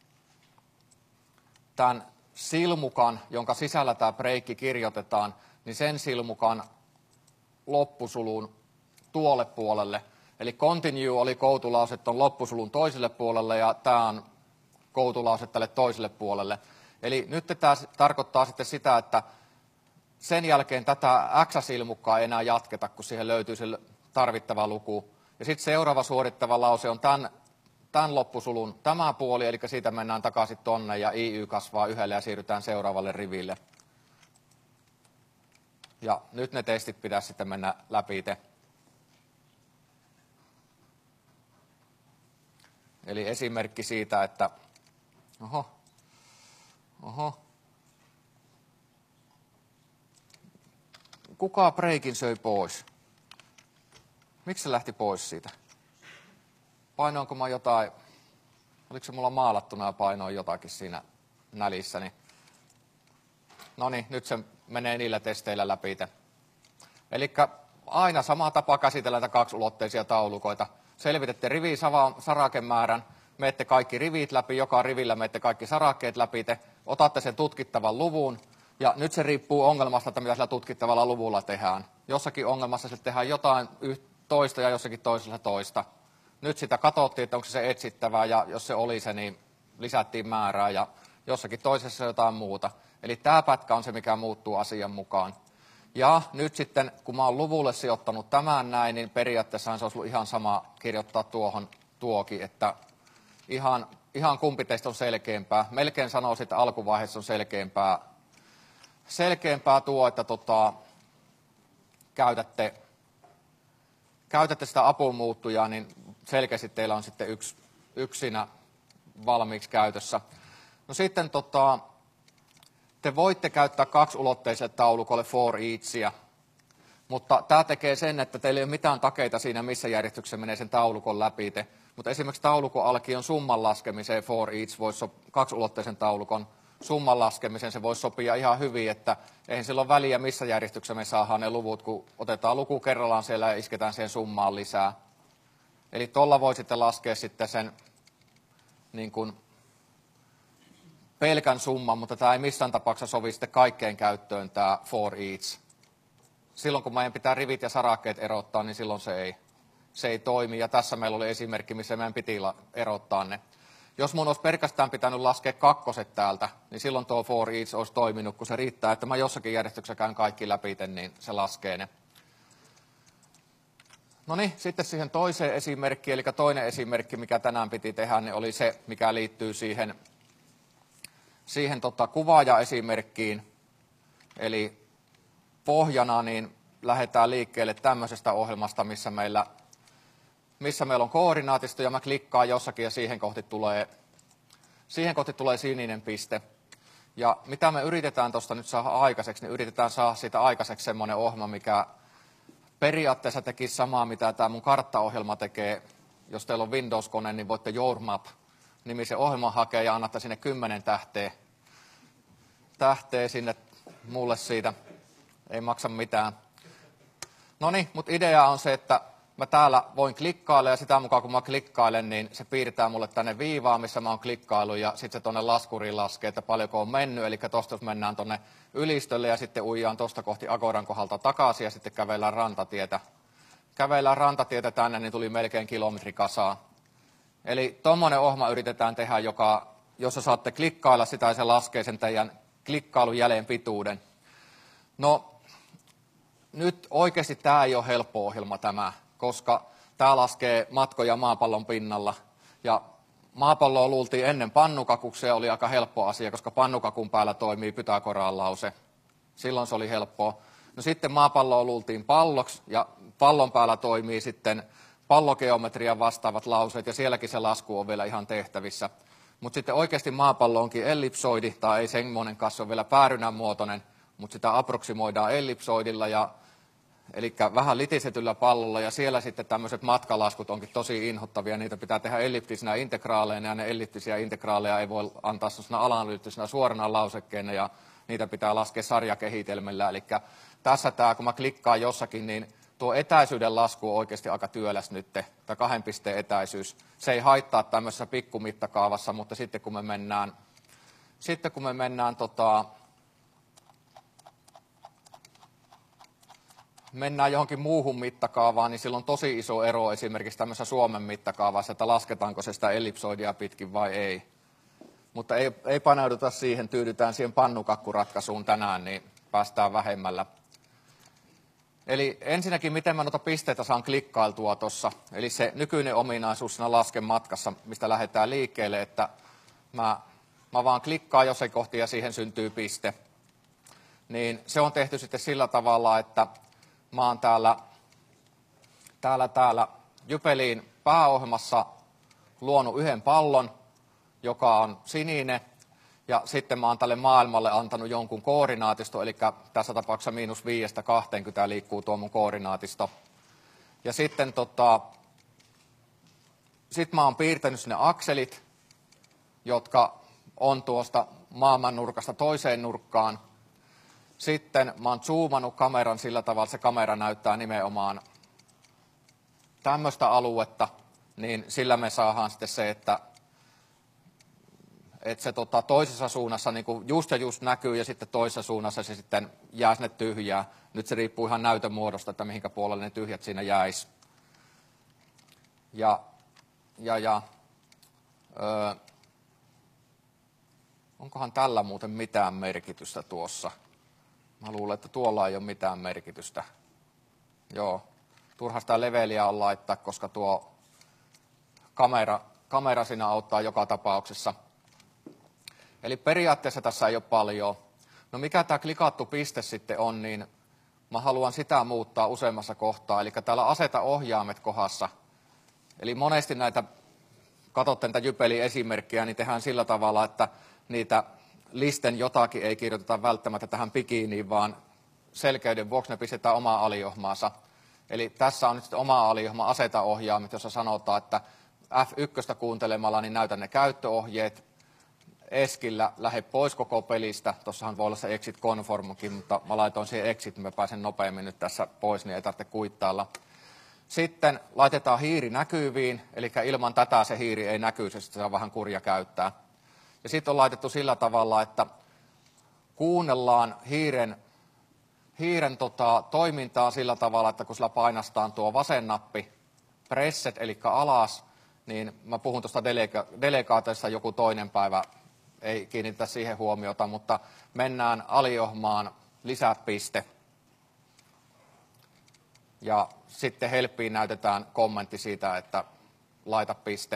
tämän silmukan, jonka sisällä tämä breikki kirjoitetaan, niin sen silmukan loppusulun tuolle puolelle. Eli continue oli koutulause tuon loppusulun toiselle puolelle ja tämä on koutulause tälle toiselle puolelle. Eli nyt tämä tarkoittaa sitten sitä, että sen jälkeen tätä X-silmukkaa ei enää jatketa, kun siihen löytyy se tarvittava luku. Ja sitten seuraava suorittava lause on tämän loppusulun tämä puoli, eli siitä mennään takaisin tonne ja IY kasvaa 1 ja siirrytään seuraavalle riville. Ja nyt ne testit pitäisi sitten mennä läpi. Eli esimerkki siitä, että kuka breikin söi pois? Miksi se lähti pois siitä? Painoinko mä jotain, oliko se mulla maalattuna ja painoin jotakin siinä nälissäni? No niin, nyt se menee niillä testeillä läpi. Eli aina sama tapa käsitellä näitä kaksiulotteisia taulukoita. Selvitätte rivisarakemäärän, menette kaikki rivit läpi, joka rivillä menette kaikki sarakkeet läpi, otatte sen tutkittavan luvun, ja nyt se riippuu ongelmasta, että mitä sillä tutkittavalla luvulla tehdään. Jossakin ongelmassa sille tehdään jotain toista ja jossakin toisella toista. Nyt sitä katsottiin, että onko se etsittävää, ja jos se oli se, niin lisättiin määrää, ja jossakin toisessa jotain muuta. Eli tämä pätkä on se, mikä muuttuu asian mukaan. Ja nyt sitten, kun mä oon luvulle sijoittanut tämän näin, niin periaatteessa se olisi ollut ihan sama kirjoittaa tuohon tuokin, että ihan kumpi teistä on selkeämpää. Melkein sanoisin, että alkuvaiheessa on selkeämpää tuo, että käytätte sitä apumuuttujaa, niin selkeästi teillä on sitten yksi siinä valmiiksi käytössä. No sitten te voitte käyttää kaksiulotteiselle taulukolle for eachia, mutta tämä tekee sen, että teillä ei ole mitään takeita siinä, missä järjestyksessä menee sen taulukon läpi. Mutta esimerkiksi taulukon alkion summan laskemiseen for each voisi kaksiulotteisen taulukon summan laskemiseen se voisi sopia ihan hyvin, että eihän sillä ole väliä, missä järjestyksessä me saadaan ne luvut, kun otetaan luku kerrallaan siellä ja isketään siihen summaan lisää. Eli tuolla voi sitten laskea sitten sen niin kuin pelkän summan, mutta tämä ei missään tapauksessa sovi sitten kaikkeen käyttöön tämä for each. Silloin kun meidän pitää rivit ja sarakkeet erottaa, niin silloin se ei toimi. Ja tässä meillä oli esimerkki, missä meidän piti erottaa ne. Jos mun olisi pelkästään pitänyt laskea kakkoset täältä, niin silloin tuo for each olisi toiminut, kun se riittää, että mä jossakin järjestyksessä käyn kaikki läpi, niin se laskee ne. No niin, sitten siihen toiseen esimerkkiin, eli toinen esimerkki, mikä tänään piti tehdä, niin oli se, mikä liittyy siihen kuvaajaesimerkkiin. Eli pohjana niin lähdetään liikkeelle tämmöisestä ohjelmasta, missä meillä on koordinaatisto, ja mä klikkaan jossakin, ja siihen kohti tulee sininen piste. Ja mitä me yritetään tuosta nyt saada aikaiseksi, niin yritetään saada siitä aikaiseksi semmoinen ohjelma, mikä periaatteessa tekisi samaa, mitä tämä mun karttaohjelma tekee. Jos teillä on Windows-kone, niin voitte Your Map-nimisen ohjelman hakea ja annatte sinne 10 tähteä sinne mulle siitä. Ei maksa mitään. No niin, mutta idea on se, että mä täällä voin klikkailla ja sitä mukaan kun mä klikkailen, niin se piirtää mulle tänne viivaa, missä mä oon klikkailu ja sitten se tuonne laskuriin laskee, että paljonko on mennyt. Eli tosta mennään tuonne ylistölle ja sitten uijaan tuosta kohti Agoran kohdalta takaisin ja sitten kävellään rantatietä. Kävellään rantatietä tänne, niin tuli melkein kilometrikasaa. Eli tommonen ohjelma yritetään tehdä, jossa saatte klikkailla sitä ja se laskee sen teidän klikkailun jäljen pituuden. No, nyt oikeasti tämä ei ole helppo ohjelma tämä, koska tämä laskee matkoja maapallon pinnalla. Ja maapalloa luultiin ennen pannukakuksi, ja oli aika helppo asia, koska pannukakun päällä toimii Pythagoran lause. Silloin se oli helppoa. No sitten maapalloa luultiin palloksi, ja pallon päällä toimii sitten pallogeometrian vastaavat lauseet, ja sielläkin se lasku on vielä ihan tehtävissä. Mutta sitten oikeasti maapallo onkin ellipsoidi, tai ei semmoinen kanssa, on vielä päärynän muotoinen, mutta sitä aproksimoidaan ellipsoidilla, eli vähän litisetyllä pallolla, ja siellä sitten tämmöiset matkalaskut onkin tosi inhottavia, niitä pitää tehdä elliptisinä integraaleina, ja ne elliptisiä integraaleja ei voi antaa sellaisena analyyttisenä suorana lausekkeena, ja niitä pitää laskea sarjakehitelmillä, eli tässä tämä, kun mä klikkaan jossakin, niin tuo etäisyyden lasku on oikeasti aika työläs nyt, tämä 2 pisteen etäisyys. Se ei haittaa tämmöisessä pikkumittakaavassa, mutta sitten kun me mennään johonkin muuhun mittakaavaan, niin sillä on tosi iso ero esimerkiksi tämmöisessä Suomen mittakaavassa, että lasketaanko se sitä ellipsoidia pitkin vai ei. Mutta ei paneuduta siihen, tyydytään siihen pannukakkuratkaisuun tänään, niin päästään vähemmällä. Eli ensinnäkin, miten mä noita pisteitä saan klikkailtua tuossa, eli se nykyinen ominaisuus siinä laskematkassa, mistä lähdetään liikkeelle, että mä vaan klikkaan jossain kohti ja siihen syntyy piste. Niin se on tehty sitten sillä tavalla, että mä oon täällä Jypeliin pääohjelmassa luonut yhden pallon, joka on sininen, ja sitten mä oon tälle maailmalle antanut jonkun koordinaatisto, eli tässä tapauksessa -5–20 liikkuu tuo mun koordinaatisto. Ja sitten mä oon piirtänyt sinne akselit, jotka on tuosta maailmannurkasta toiseen nurkkaan. Sitten mä oon zoomannut kameran sillä tavalla, että se kamera näyttää nimenomaan tämmöistä aluetta, niin sillä me saadaan sitten se, että se toisessa suunnassa niin kuin just näkyy ja sitten toisessa suunnassa se sitten jää sinne tyhjää. Nyt se riippuu ihan näytön muodosta, että mihinkä puolelle ne tyhjät siinä jäisi. Onkohan tällä muuten mitään merkitystä tuossa? Mä luulen, että tuolla ei ole mitään merkitystä. Joo, turha sitä leveliä on laittaa, koska tuo kamera siinä auttaa joka tapauksessa. Eli periaatteessa tässä ei ole paljon. No mikä tämä klikattu piste sitten on, niin mä haluan sitä muuttaa useammassa kohtaa. Eli täällä aseta ohjaimet kohdassa. Eli monesti näitä, katsotte näitä Jypelin esimerkkejä, niin tehdään sillä tavalla, että niitä listen jotakin ei kirjoiteta välttämättä tähän bikiniin, vaan selkeyden vuoksi ne pistetään omaa aliohmaansa. Eli tässä on nyt sitten oma aliohma aseta ohjaimet, jossa sanotaan, että F1 kuuntelemalla niin näytän ne käyttöohjeet. Eskillä lähde pois koko pelistä. Tuossahan voi olla se exit conformkin, mutta mä laitoin siihen exit, niin mä pääsen nopeammin nyt tässä pois, niin ei tarvitse kuittailla. Sitten laitetaan hiiri näkyviin, eli ilman tätä se hiiri ei näkyy, se on vähän kurja käyttää. Ja sitten on laitettu sillä tavalla, että kuunnellaan hiiren toimintaa sillä tavalla, että kun sillä painastaan tuo vasen nappi, presset, eli alas, niin mä puhun tuosta delegaateista joku toinen päivä, ei kiinnitetä siihen huomiota, mutta mennään aliohmaan lisäpiste. Ja sitten helppiin näytetään kommentti siitä, että laita piste.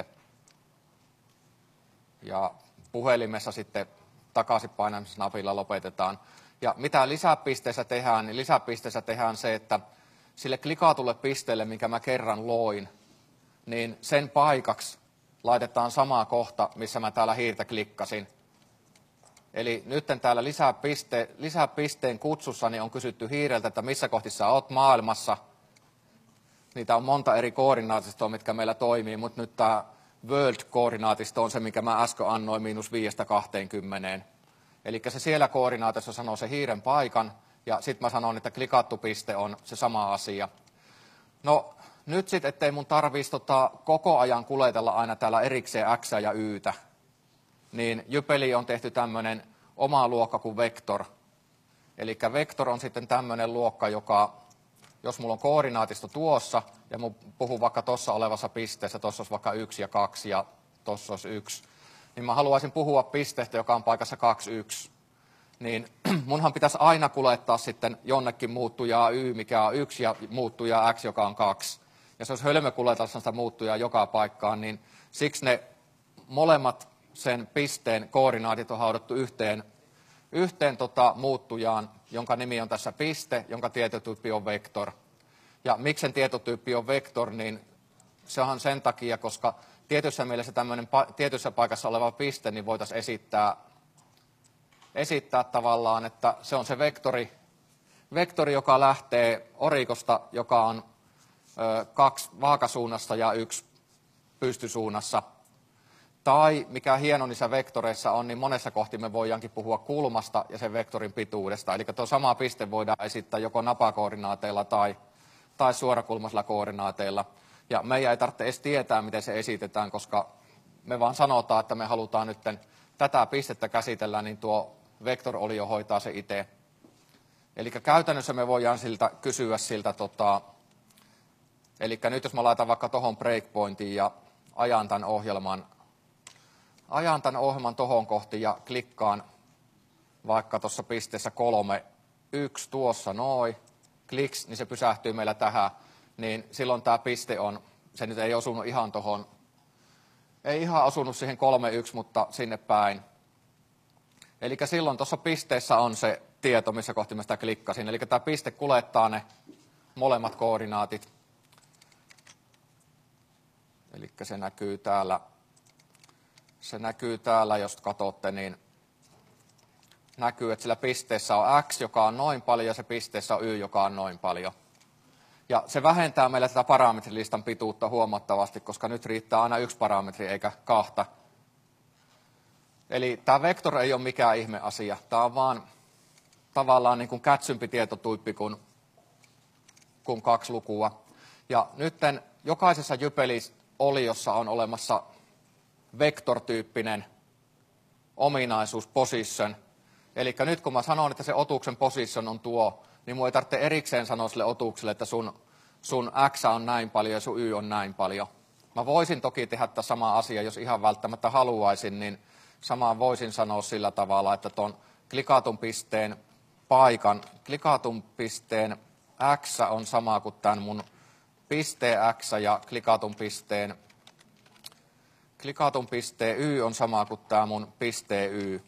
Ja puhelimessa sitten takaisin painamisnapilla lopetetaan. Ja mitä lisäpisteessä tehdään, niin lisäpisteessä tehdään se, että sille klikatulle pisteelle, minkä mä kerran loin, niin sen paikaksi laitetaan sama kohta, missä mä täällä hiirtä klikkasin. Eli nyt täällä lisäpisteen kutsussa niin on kysytty hiireltä, että missä kohdissa olet maailmassa. Niitä on monta eri koordinaatistoa, mitkä meillä toimii, mutta nyt tämä world-koordinaatisto on se, mikä mä äsken annoin -5–20. Eli se siellä koordinaatissa sanoo se hiiren paikan, ja sitten mä sanon, että klikattu piste on se sama asia. No nyt sitten, ettei mun tarvitsisi koko ajan kuljetella aina täällä erikseen X ja Ytä, niin Jypeliin on tehty tämmöinen oma luokka kuin vektor. Eli vektor on sitten tämmöinen luokka, joka, jos mulla on koordinaatisto tuossa, ja mun puhun vaikka tuossa olevassa pisteessä, tuossa olisi vaikka 1 ja 2 ja tuossa olisi 1, niin mä haluaisin puhua pisteestä, joka on paikassa 2, 1. niin munhan pitäisi aina kuljettaa sitten jonnekin muuttujaa y, mikä on 1, ja muuttujaa x, joka on 2. Ja se olisi hölmö kuljetella sitä muuttujaa joka paikkaan, niin siksi ne molemmat sen pisteen koordinaatit on haudattu yhteen muuttujaan, jonka nimi on tässä piste, jonka tietotyyppi on vektor. Ja miksen tietotyyppi on vektor, niin se onhan sen takia, koska tietyssä mielessä tämmöinen tietyssä paikassa oleva piste, niin voitaisiin esittää tavallaan, että se on se vektori, joka lähtee orikosta, joka on 2 vaakasuunnassa ja 1 pystysuunnassa. Tai mikä hieno niissä vektoreissa on, niin monessa kohti me voidaankin puhua kulmasta ja sen vektorin pituudesta. Eli tuo sama piste voidaan esittää joko napakoordinaateilla tai suorakulmaisilla koordinaateilla. Ja meidän ei tarvitse edes tietää, miten se esitetään, koska me vaan sanotaan, että me halutaan nyt tätä pistettä käsitellä, niin tuo vektorolio hoitaa se itse. Eli käytännössä me voidaan kysyä siltä, eli nyt jos mä laitan vaikka tuohon breakpointiin ja ajan tämän ohjelman tuohon kohti ja klikkaan vaikka tuossa pisteessä 3, 1 tuossa noin, kliks, niin se pysähtyy meillä tähän, niin silloin tämä piste on, se nyt ei osunut ihan tuohon, ei ihan osunut siihen 3, 1, mutta sinne päin. Eli silloin tuossa pisteessä on se tieto, missä kohti mä sitä klikkasin. Eli tämä piste kuljettaa ne molemmat koordinaatit. Eli se näkyy täällä. Se näkyy täällä, jos katsotte, niin näkyy, että sillä pisteessä on x, joka on noin paljon, ja se pisteessä on y, joka on noin paljon. Ja se vähentää meillä tätä parametrilistan pituutta huomattavasti, koska nyt riittää aina 1 parametri eikä 2. Eli tämä vektor ei ole mikään ihme asia. Tämä on vaan tavallaan niin kuin kätsympi tietotyyppi kuin 2 lukua. Ja nyt jokaisessa Jypelis-oliossa on olemassa vektortyyppinen ominaisuus position. Eli nyt kun mä sanon, että se otuksen position on tuo, niin mun ei tarvitse erikseen sanoa sille otukselle, että sun x on näin paljon ja sun y on näin paljon. Mä voisin toki tehdä tätä samaa asiaa, jos ihan välttämättä haluaisin, niin samaan voisin sanoa sillä tavalla, että tuon klikatun pisteen klikatun pisteen x on sama kuin tämän mun pisteen x ja klikatun pisteen y on sama kuin tämä mun pisteen y.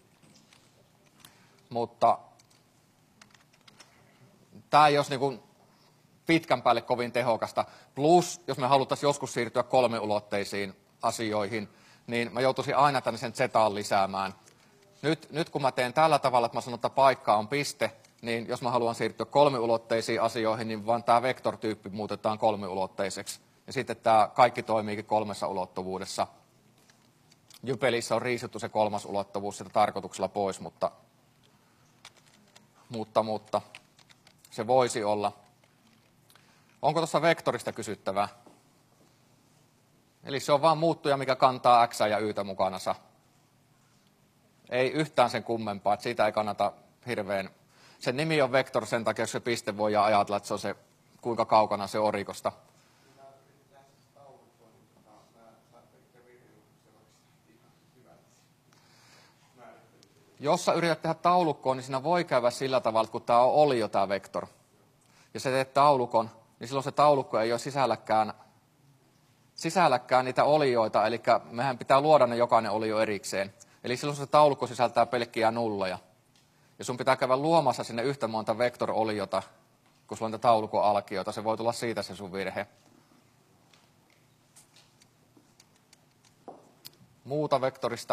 Mutta tämä ei olisi niin pitkän päälle kovin tehokasta. Plus, jos me haluttaisiin joskus siirtyä 3-ulotteisiin asioihin, niin mä joutuisin aina tänne sen zetaan lisäämään. Nyt kun mä teen tällä tavalla, että mä sanon, että paikka on piste, niin jos mä haluan siirtyä 3-ulotteisiin asioihin, niin vaan tämä vektortyyppi muutetaan 3-ulotteiseksi. Ja sitten tämä kaikki toimiikin 3 ulottuvuudessa. Jypelissä on riisuttu se 3. ulottuvuus sitä tarkoituksella pois, mutta se voisi olla. Onko tuossa vektorista kysyttävää? Eli se on vaan muuttuja, mikä kantaa x ja ytä mukanansa. Ei yhtään sen kummempaa, että siitä ei kannata hirveän. Sen nimi on vektor sen takia, jos se piste voidaan ajatella, että se on se, kuinka kaukana se orikosta. Jos sä yrität tehdä taulukkoon, niin siinä voi käydä sillä tavalla, että kun tämä on olio, tämä vektor, ja sä teet taulukon, niin silloin se taulukko ei ole sisälläkään niitä olioita, eli mehän pitää luoda ne jokainen olio erikseen. Eli silloin se taulukko sisältää pelkkiä nulleja. Ja sun pitää käydä luomassa sinne yhtä monta vektoroliota, kun sulla on niitä taulukon alkioita. Se voi tulla siitä se sun virhe. Muuta vektorista.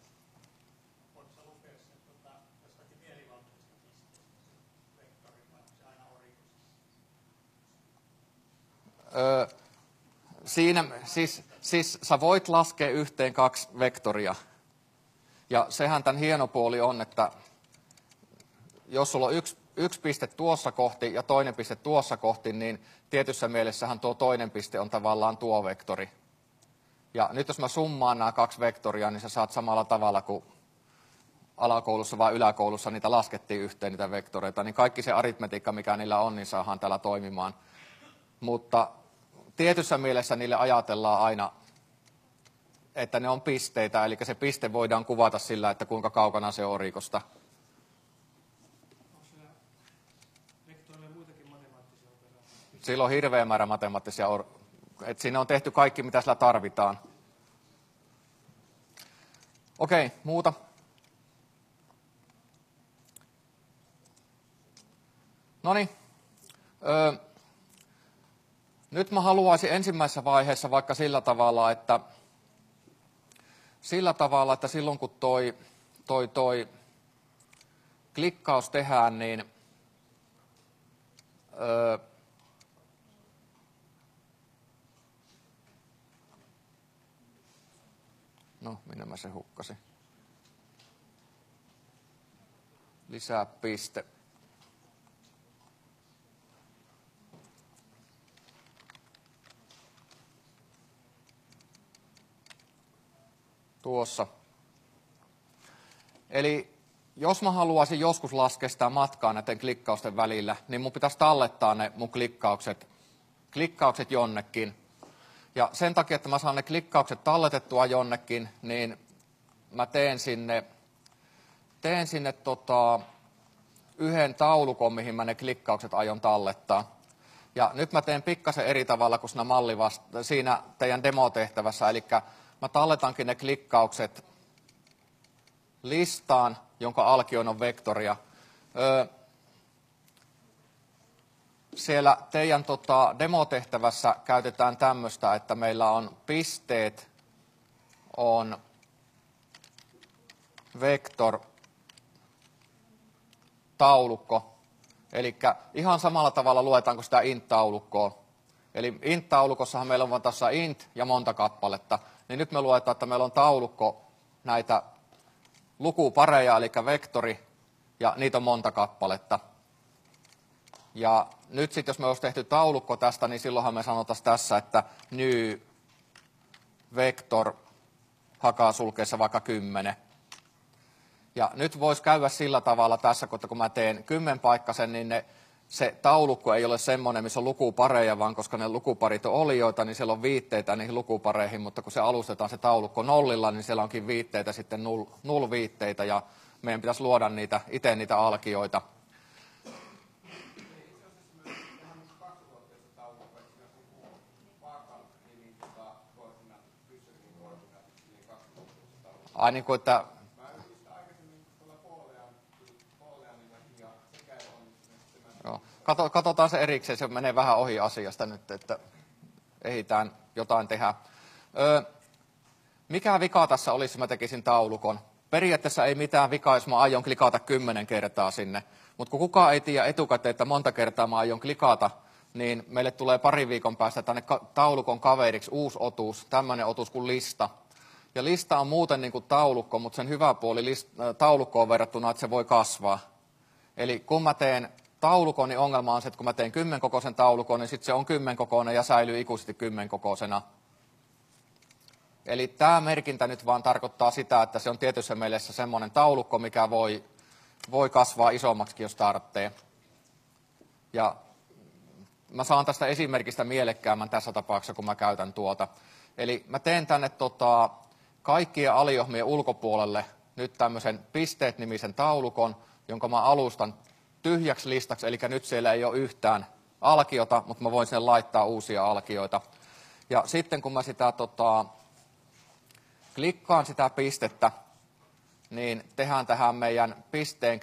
Siinä, siis sä voit laskea yhteen 2 vektoria. Ja sehän tämän hieno puoli on, että jos sulla on yksi piste tuossa kohti ja toinen piste tuossa kohti, niin tietyssä mielessähän tuo toinen piste on tavallaan tuo vektori. Ja nyt jos mä summaan nämä 2 vektoria, niin sä saat samalla tavalla kuin alakoulussa vai yläkoulussa niitä laskettiin yhteen niitä vektoreita, niin kaikki se aritmetiikka, mikä niillä on, niin saadaan täällä toimimaan. Mutta tietyssä mielessä niille ajatellaan aina, että ne on pisteitä, eli se piste voidaan kuvata sillä, että kuinka kaukana se on orikosta. Sillä on hirveä määrä matemaattisia, että siinä on tehty kaikki, mitä sillä tarvitaan. Okei, muuta. Noniin. Nyt mä haluaisin ensimmäisessä vaiheessa vaikka sillä tavalla, että silloin kun toi klikkaus tehdään, niin no, minne mä se hukkasin? Lisää piste. Tuossa. Eli jos mä haluaisin joskus laskea sitä matkaa näiden klikkausten välillä, niin mun pitäisi tallettaa ne mun klikkaukset jonnekin. Ja sen takia, että mä saan ne klikkaukset talletettua jonnekin, niin mä teen sinne yhden taulukon, mihin mä ne klikkaukset aion tallettaa. Ja nyt mä teen pikkasen eri tavalla kuin siinä teidän demotehtävässä, eli mä talletankin ne klikkaukset listaan, jonka alkioin on vektoria. Siellä teidän demotehtävässä käytetään tämmöistä, että meillä on pisteet, on vektor, taulukko. Eli ihan samalla tavalla luetaanko sitä int-taulukkoa. Eli int-taulukossahan meillä on tässä int ja monta kappaletta. Niin nyt me luetaan, että meillä on taulukko näitä lukupareja, eli vektori, ja niitä on monta kappaletta. Ja nyt sitten, jos me olisi tehty taulukko tästä, niin silloinhan me sanotaan tässä, että new vektor hakasulkeessa vaikka 10. Ja nyt voisi käydä sillä tavalla tässä, että kun mä teen 10-paikkaisen, niin se taulukko ei ole semmoinen, missä on lukupareja, vaan koska ne lukuparit on olioita, niin siellä on viitteitä niihin lukupareihin, mutta kun se alustetaan se taulukko nollilla, niin siellä onkin viitteitä sitten null-viitteitä, ja meidän pitäisi luoda itse niitä alkioita. Ai niin kuin, että katsotaan se erikseen, se menee vähän ohi asiasta nyt, että ehditään jotain tehdä. Mikä vika tässä olisi, jos mä tekisin taulukon? Periaatteessa ei mitään vikaa, jos mä aion klikata 10 kertaa sinne. Mutta kun kukaan ei tiedä etukäteen, että monta kertaa mä aion klikata, niin meille tulee pari viikon päästä tänne taulukon kaveriksi uusi otus, tämmöinen otus kuin lista. Ja lista on muuten niin kuin taulukko, mutta sen hyvä puoli taulukkoon verrattuna, että se voi kasvaa. Eli kun mä teen taulukon, niin ongelma on se, että kun mä teen 10-kokoisen taulukon, niin sitten se on 10-kokoinen ja säilyy ikuisesti 10-kokoisena. Eli tämä merkintä nyt vaan tarkoittaa sitä, että se on tietyssä mielessä semmoinen taulukko, mikä voi kasvaa isommaksi, jos tarvitsee. Ja mä saan tästä esimerkistä mielekkäämmän tässä tapauksessa, kun mä käytän tuota. Eli mä teen tänne kaikkien aliohmien ulkopuolelle nyt tämmöisen pisteet-nimisen taulukon, jonka mä alustan tyhjäksi listaksi, eli nyt siellä ei ole yhtään alkiota, mutta mä voin sinne laittaa uusia alkioita. Ja sitten kun mä sitä klikkaan sitä pistettä, niin tehdään tähän meidän pisteen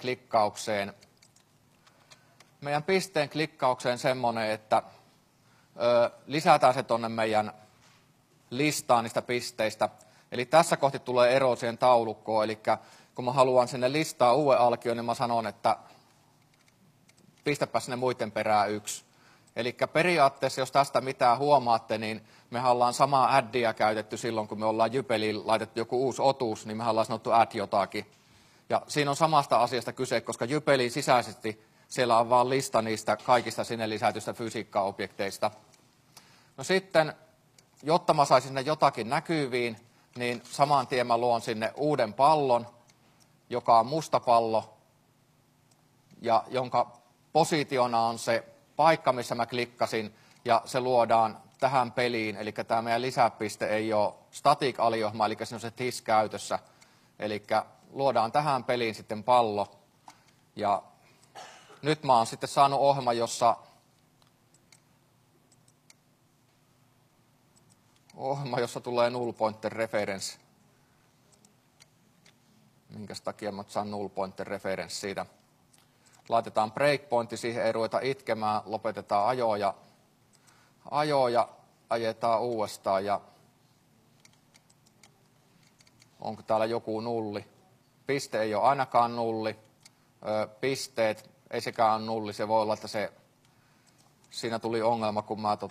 klikkaukseen semmoinen, että lisätään se tuonne meidän listaan niistä pisteistä. Eli tässä kohti tulee ero siihen taulukkoon, eli kun mä haluan sinne listaa uuden alkion, niin mä sanon, että pistäpä sinne muiden perään 1. Eli periaatteessa, jos tästä mitään huomaatte, niin me ollaan samaa addia käytetty silloin, kun me ollaan Jypeliin laitettu joku uusi otus, niin me ollaan sanottu add jotakin. Ja siinä on samasta asiasta kyse, koska Jypeliin sisäisesti siellä on vaan lista niistä kaikista sinne lisätyistä fysiikkaobjekteista. No sitten, jotta mä saisin sinne jotakin näkyviin, niin saman tien mä luon sinne uuden pallon, joka on musta pallo, ja jonka positiona on se paikka, missä mä klikkasin, ja se luodaan tähän peliin, eli tämä meidän lisäpiste ei ole static-aliohma, eli se on se TIS käytössä. Eli luodaan tähän peliin sitten pallo, ja nyt mä oon sitten saanut ohjelma, jossa ohjelma, jossa tulee null pointer reference. Minkäs takia mä saan null pointer reference siitä. Laitetaan breakpointti, siihen ei ruveta itkemään, lopetetaan ajoja, ajetaan uudestaan ja onko täällä joku nulli. Piste ei ole ainakaan nulli. Pisteet, ei sekään ole nulli, se voi olla, että siinä tuli ongelma, kun mä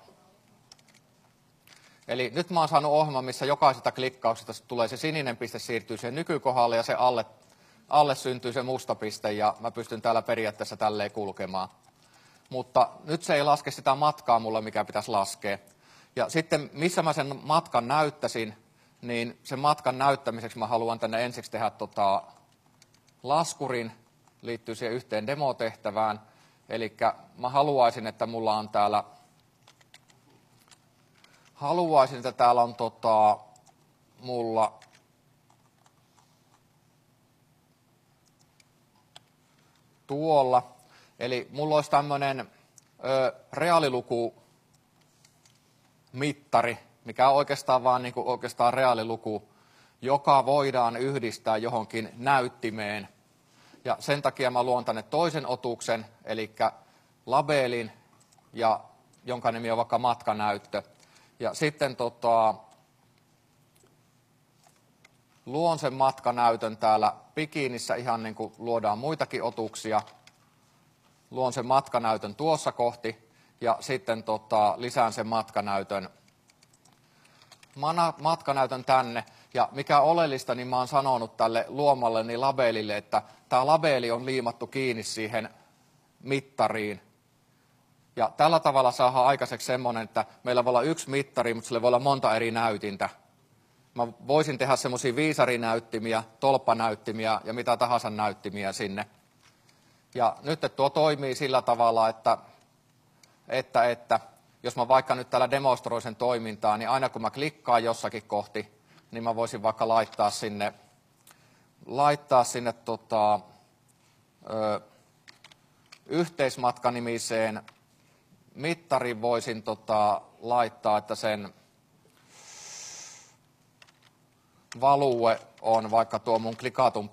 Eli nyt mä oon saanut ohjelman, missä jokaisesta klikkauksesta tulee se sininen piste siirtyy siihen nykykohdalle ja se alle syntyy se musta piste ja mä pystyn täällä periaatteessa tälleen kulkemaan. Mutta nyt se ei laske sitä matkaa mulle, mikä pitäisi laskea. Ja sitten missä mä sen matkan näyttäisin, niin sen matkan näyttämiseksi mä haluan tänne ensiksi tehdä laskurin, liittyy siihen yhteen demotehtävään. Eli mä haluaisin, että mulla on täällä on mulla tuolla. Eli mulla olisi tämmöinen reaalilukumittari, mikä on oikeastaan vaan oikeastaan reaaliluku, joka voidaan yhdistää johonkin näyttimeen. Ja sen takia mä luon tänne toisen otuksen, eli labelin, jonka nimi on vaikka matkanäyttö. Ja sitten luon sen matkanäytön täällä Bikinissä ihan niin kuin luodaan muitakin otuksia. Luon sen matkanäytön tuossa kohti ja sitten lisään sen matkanäytön tänne. Ja mikä oleellista, niin mä oon sanonut tälle luomalleni labelille, että tämä labeli on liimattu kiinni siihen mittariin. Ja tällä tavalla saadaan aikaiseksi semmoinen, että meillä voi olla yksi mittari, mutta sillä voi olla monta eri näytintä. Mä voisin tehdä semmoisia viisarinäyttimiä, tolppanäyttimiä ja mitä tahansa näyttimiä sinne. Ja nyt tuo toimii sillä tavalla, että jos mä vaikka nyt täällä demonstroin sen toimintaa, niin aina kun mä klikkaan jossakin kohti, niin mä voisin vaikka laittaa sinne yhteismatkanimiseen mittarin voisin laittaa, että sen value on vaikka tuo mun klikatun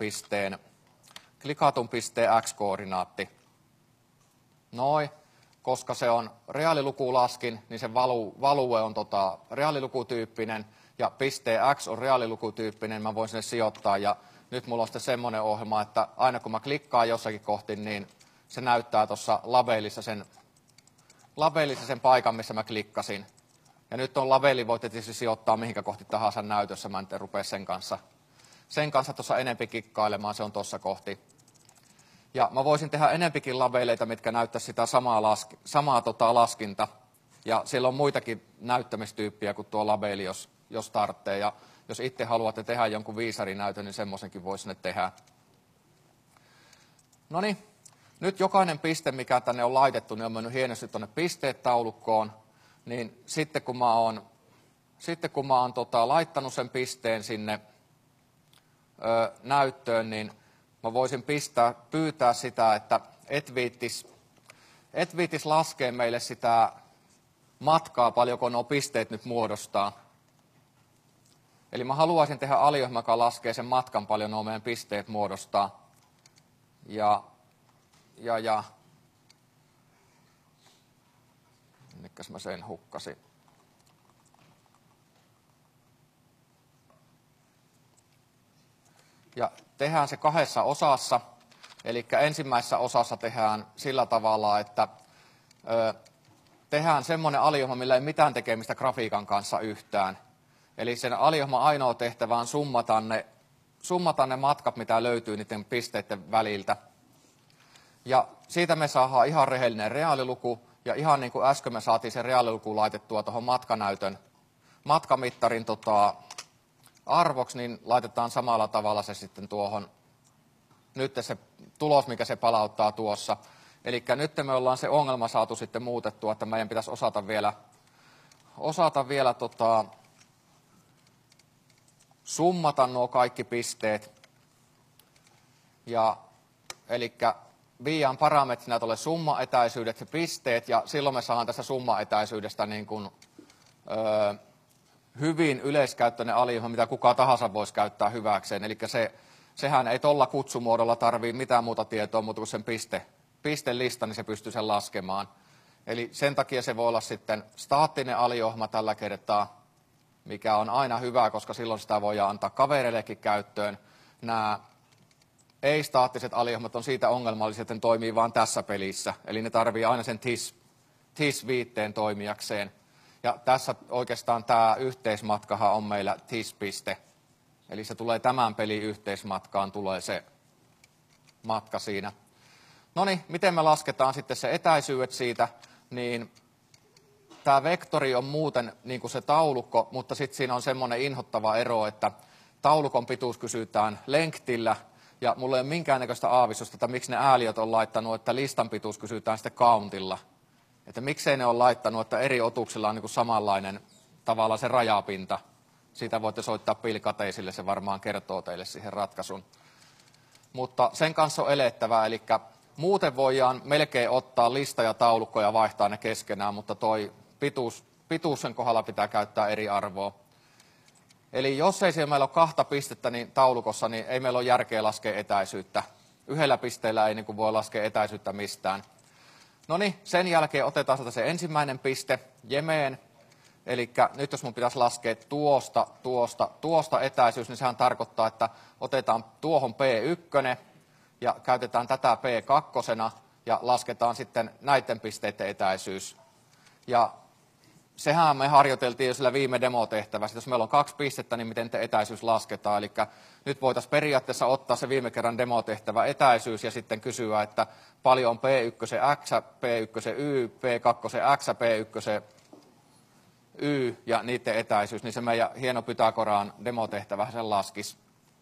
pisteen x-koordinaatti. Noin, koska se on reaalilukulaskin, niin sen value on reaalilukutyyppinen ja pisteen x on reaalilukutyyppinen, mä voin sinne sijoittaa ja nyt mulla on sitten semmoinen ohjelma, että aina kun mä klikkaan jossakin kohti, niin se näyttää tuossa labelissa sen paikan, missä mä klikkasin. Ja nyt on labeli, voitte tietysti sijoittaa mihinkä kohti tahansa näytössä, mä en rupea sen kanssa tuossa enempi kikkailemaan, se on tuossa kohti. Ja mä voisin tehdä enempikin labeleita, mitkä näyttäisi sitä samaa laskinta. Ja siellä on muitakin näyttämistyyppiä kuin tuo labeli, jos tarvitsee. Ja jos itse haluatte tehdä jonkun viisarinäytön, niin semmoisenkin voi sinne tehdä. Noniin, nyt jokainen piste, mikä tänne on laitettu, niin on mennyt hienosti tuonne pisteet-taulukkoon. Niin sitten kun mä oon laittanut sen pisteen sinne näyttöön, niin mä voisin pyytää sitä, että et viittis laskee meille sitä matkaa, paljonko nuo pisteet nyt muodostaa. Eli mä haluaisin tehdä aliohjelma, joka laskee sen matkan, paljon nuo meidän pisteet muodostaa. Ja. Minnekäs mä sen hukkasin. Ja tehdään se kahdessa osassa. Eli ensimmäisessä osassa tehdään sillä tavalla, että tehdään semmoinen aliohjelma, millä ei mitään tekemistä grafiikan kanssa yhtään. Eli sen aliohjelman ainoa tehtävä on summata ne matkat, mitä löytyy niiden pisteiden väliltä. Ja siitä me saadaan ihan rehellinen reaaliluku. Ja ihan niin kuin äsken me saatiin se reaaliluku laitettua tuohon matkamittarin arvoksi, niin laitetaan samalla tavalla se sitten tuohon, nyt se tulos, mikä se palauttaa tuossa. Eli nyt me ollaan se ongelma saatu sitten muutettua, että meidän pitäisi osata vielä summata nuo kaikki pisteet. Ja eli viian parametrina tulee summaetäisyydet ja pisteet, ja silloin me saadaan tästä summaetäisyydestä niin kuin, hyvin yleiskäyttöinen aliohjelma, mitä kuka tahansa voisi käyttää hyväkseen. Eli sehän ei tuolla kutsumuodolla tarvitse mitään muuta tietoa, mutta kun sen pistelista, niin se pystyy sen laskemaan. Eli sen takia se voi olla sitten staattinen aliohjelma tällä kertaa, mikä on aina hyvä, koska silloin sitä voidaan antaa kavereillekin käyttöön. Nämä ei-staattiset aliohjelmat on siitä ongelmallisia, että ne toimii vain tässä pelissä. Eli ne tarvii aina sen TIS-viitteen toimijakseen. Ja tässä oikeastaan tämä yhteismatkahan on meillä TIS-piste. Eli se tulee tämän pelin yhteismatkaan, tulee se matka siinä. No niin, miten me lasketaan sitten se etäisyydet siitä, niin tämä vektori on muuten niin kuin se taulukko, mutta sitten siinä on semmoinen inhottava ero, että taulukon pituus kysytään lengthillä, ja mulla ei ole minkäännäköistä aavistusta, että miksi ne ääliöt on laittanut, että listan pituus kysytään sitten countilla. Että miksei ne ole laittanut, että eri otuksilla on niin kuin samanlainen tavallaan se rajapinta. Siitä voitte soittaa pilkateisille, se varmaan kertoo teille siihen ratkaisun. Mutta sen kanssa on elettävää, eli muuten voidaan melkein ottaa lista ja taulukko ja vaihtaa ne keskenään, mutta toi pituus sen kohdalla pitää käyttää eri arvoa. Eli jos ei siellä meillä ole 2 pistettä niin taulukossa, niin ei meillä ole järkeä laskea etäisyyttä. Yhdellä pisteellä ei niin kuin voi laskea etäisyyttä mistään. No niin, sen jälkeen otetaan sieltä se ensimmäinen piste, jemeen. Eli nyt jos mun pitäisi laskea tuosta etäisyys, niin sehän tarkoittaa, että otetaan tuohon P1 ja käytetään tätä P2 ja lasketaan sitten näiden pisteiden etäisyys. Ja sehän me harjoiteltiin jo sillä viime demotehtävässä. Jos meillä on 2 pistettä, niin miten etäisyys lasketaan. Eli nyt voitaisiin periaatteessa ottaa se viime kerran demotehtävä etäisyys ja sitten kysyä, että paljon on P1 X, P1 Y, P2 X, P1 Y ja niiden etäisyys, niin se meidän hieno Pythagoraan demotehtävä sen laskisi.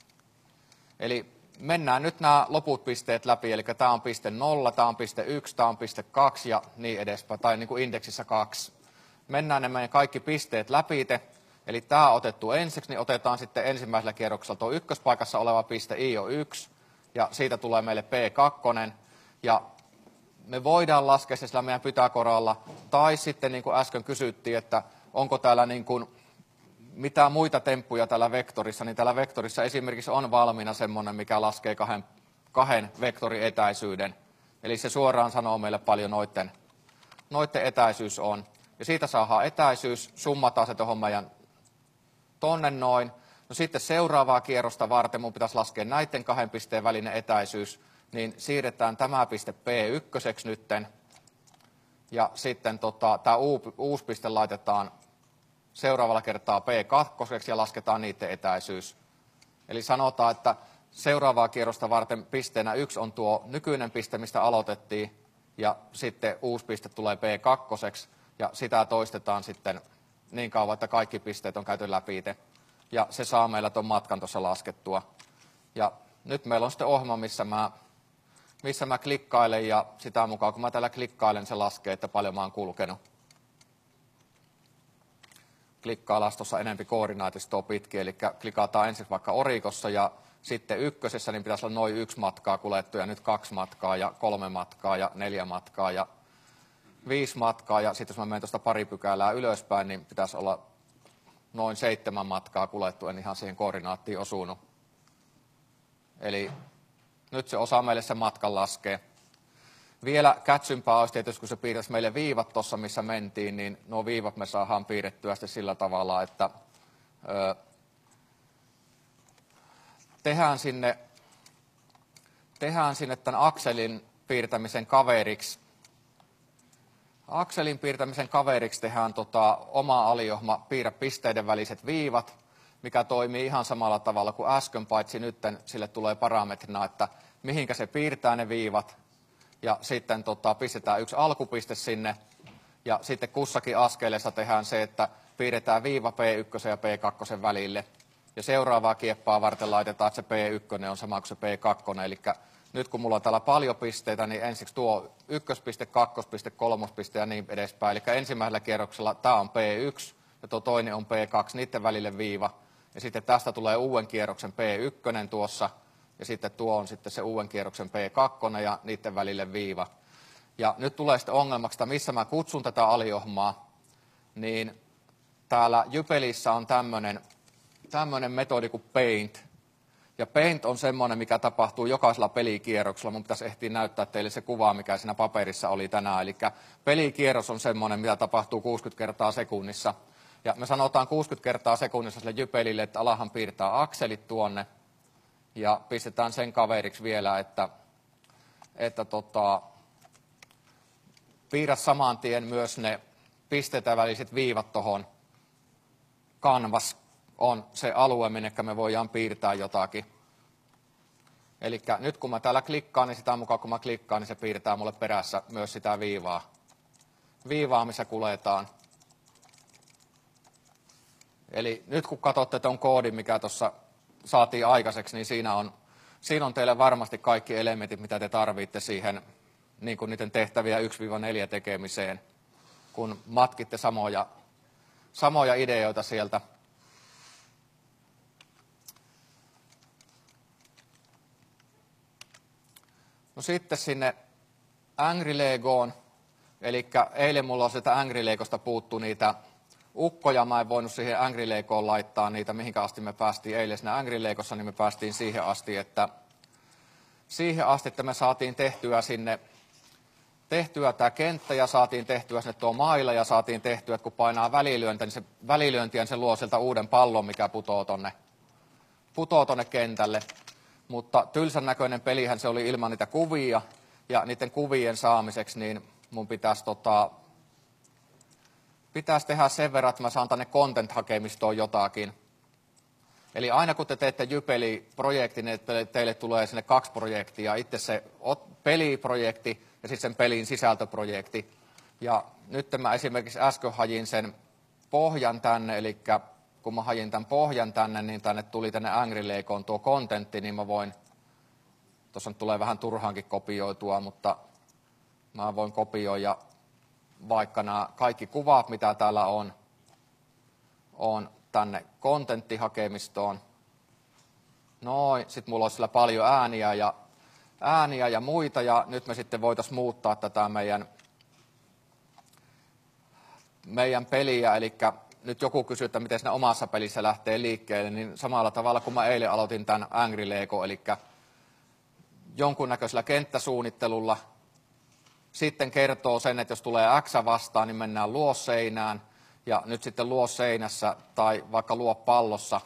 Eli mennään nyt nämä loput pisteet läpi, eli tämä on piste 0, tämä on piste 1, tämä on piste 2 ja niin edespäin, tai niin kuin indeksissä 2. Mennään ne meidän kaikki pisteet läpi, eli tämä on otettu ensiksi, niin otetaan sitten ensimmäisellä kierroksella tuo ykköspaikassa oleva piste I on 1, ja siitä tulee meille P2, ja me voidaan laskea se sillä meidän Pythagoralla, tai sitten niin kuin äsken kysyttiin, että onko täällä niin kuin mitään muita temppuja täällä vektorissa, niin täällä vektorissa esimerkiksi on valmiina semmoinen, mikä laskee kahden vektorin etäisyyden. Eli se suoraan sanoo meille paljon noiden etäisyys on. Ja siitä saadaan etäisyys, summataan se tuohon meidän tonne noin. No sitten seuraavaa kierrosta varten mun pitäisi laskea näiden 2 pisteen välinen etäisyys, niin siirretään tämä piste P1 nytten. Ja sitten tämä uusi piste laitetaan seuraavalla kertaa P2 ja lasketaan niiden etäisyys. Eli sanotaan, että seuraavaa kierrosta varten pisteenä 1 on tuo nykyinen piste, mistä aloitettiin, ja sitten uusi piste tulee P2, ja sitä toistetaan sitten niin kauan, että kaikki pisteet on käyty läpi. Ja se saa meillä tuon matkan tuossa laskettua. Ja nyt meillä on sitten ohjelma, missä mä klikkailen, ja sitä mukaan kun mä täällä klikkailen, se laskee, että paljon mä oon kulkenut. Klikkaillaan tuossa enempi koordinaatistoa pitkin, eli klikataan ensin vaikka orikossa, ja sitten ykkösessä niin pitäisi olla noin 1 matkaa kuljettu, ja nyt 2 matkaa, ja 3 matkaa, ja 4 matkaa, ja 5 matkaa, ja sitten jos mä menen tuosta pari pykälää ylöspäin, niin pitäisi olla noin 7 matkaa kuljettu, en ihan siihen koordinaattiin osunut. Eli nyt se osaa meille sen matkan laskea. Vielä kätsympää olisi tietysti, kun se piirtäisi meille viivat tuossa, missä mentiin, niin nuo viivat me saadaan piirrettyä sitten sillä tavalla, että tehdään sinne tämän akselin piirtämisen kaveriksi. Akselin piirtämisen kaveriksi tehdään oma aliohjelma piirrä pisteiden väliset viivat, mikä toimii ihan samalla tavalla kuin äsken, paitsi nyt sille tulee parametrina, että mihinkä se piirtää ne viivat. Ja sitten pistetään 1 alkupiste sinne, ja sitten kussakin askeleessa tehdään se, että piirretään viiva P1 ja P2 välille. Ja seuraavaa kieppaa varten laitetaan, että se P1 on sama kuin se P2, eli nyt kun mulla on täällä paljon pisteitä, niin ensiksi tuo 1 piste, 2 piste, 3 piste ja niin edespäin. Eli ensimmäisellä kierroksella tämä on P1 ja tuo toinen on P2, niiden välille viiva. Ja sitten tästä tulee uuden kierroksen P1 tuossa, ja sitten tuo on sitten se uuden kierroksen P2 ja niiden välille viiva. Ja nyt tulee sitten ongelmaksi, että missä mä kutsun tätä aliohjelmaa, niin täällä Jypelissä on tämmönen metodi kuin Paint. Ja Paint on semmoinen, mikä tapahtuu jokaisella pelikierroksella. Mun pitäisi ehtiä näyttää teille se kuva, mikä siinä paperissa oli tänään. Eli pelikierros on semmoinen, mitä tapahtuu 60 kertaa sekunnissa. Ja me sanotaan 60 kertaa sekunnissa sille Jypelille, että alahan piirtää akselit tuonne. Ja pistetään sen kaveriksi vielä, että piirrä saman tien myös ne pisteitä väliset viivat tuohon. Canvas on se alue, minne me voidaan piirtää jotakin. Eli nyt kun mä täällä klikkaan, niin sitä mukaan kun mä klikkaan, niin se piirtää mulle perässä myös sitä viivaa. Viivaa, missä kuljetaan. Eli nyt kun katsotte tuon koodin, mikä tuossa saatiin aikaiseksi, niin siinä on teille varmasti kaikki elementit, mitä te tarvitte siihen niin kuin niiden tehtäviä 1-4 tekemiseen, kun matkitte samoja ideoita sieltä. No sitten sinne Angry Legoon, eli eilen mulla on sitä Angry Legosta puuttu niitä ukkoja, mä en voinut siihen Angry Legoon laittaa niitä, mihinkä asti me päästiin eilen siinä Angry Legossa, niin me päästiin siihen asti, että me saatiin tehtyä tämä kenttä ja saatiin tehtyä sinne tuo maila ja saatiin tehtyä, että kun painaa välilyöntiä, niin se luo sieltä uuden pallon, mikä putoo tonne kentälle. Mutta tylsän näköinen pelihän se oli ilman niitä kuvia, ja niiden kuvien saamiseksi niin mun pitäisi tehdä sen verran, että mä saan tänne content-hakemistoon jotakin. Eli aina kun te teette Jypeli-projektin, niin teille tulee sinne 2 projektia, itse se peliprojekti ja sitten sen pelin sisältöprojekti. Ja nyt mä esimerkiksi äsken hajin sen pohjan tänne, eli kun mä hajin tämän pohjan tänne, niin tänne tuli tänne Angry Legoon tuo kontentti, niin mä voin, tuossa tulee vähän turhaankin kopioitua, mutta mä voin kopioida vaikka nämä kaikki kuvat, mitä täällä on tänne kontenttihakemistoon. Noin, sitten mulla olisi sillä paljon ääniä ja muita, ja nyt me sitten voitaisiin muuttaa tätä meidän peliä, eli nyt joku kysyy, että miten siinä omassa pelissä lähtee liikkeelle, niin samalla tavalla kuin mä eilen aloitin tämän Angry Lego, eli jonkunnäköisellä kenttäsuunnittelulla, sitten kertoo sen, että jos tulee X vastaan, niin mennään luosseinään, ja nyt sitten luosseinässä tai vaikka luopallossa,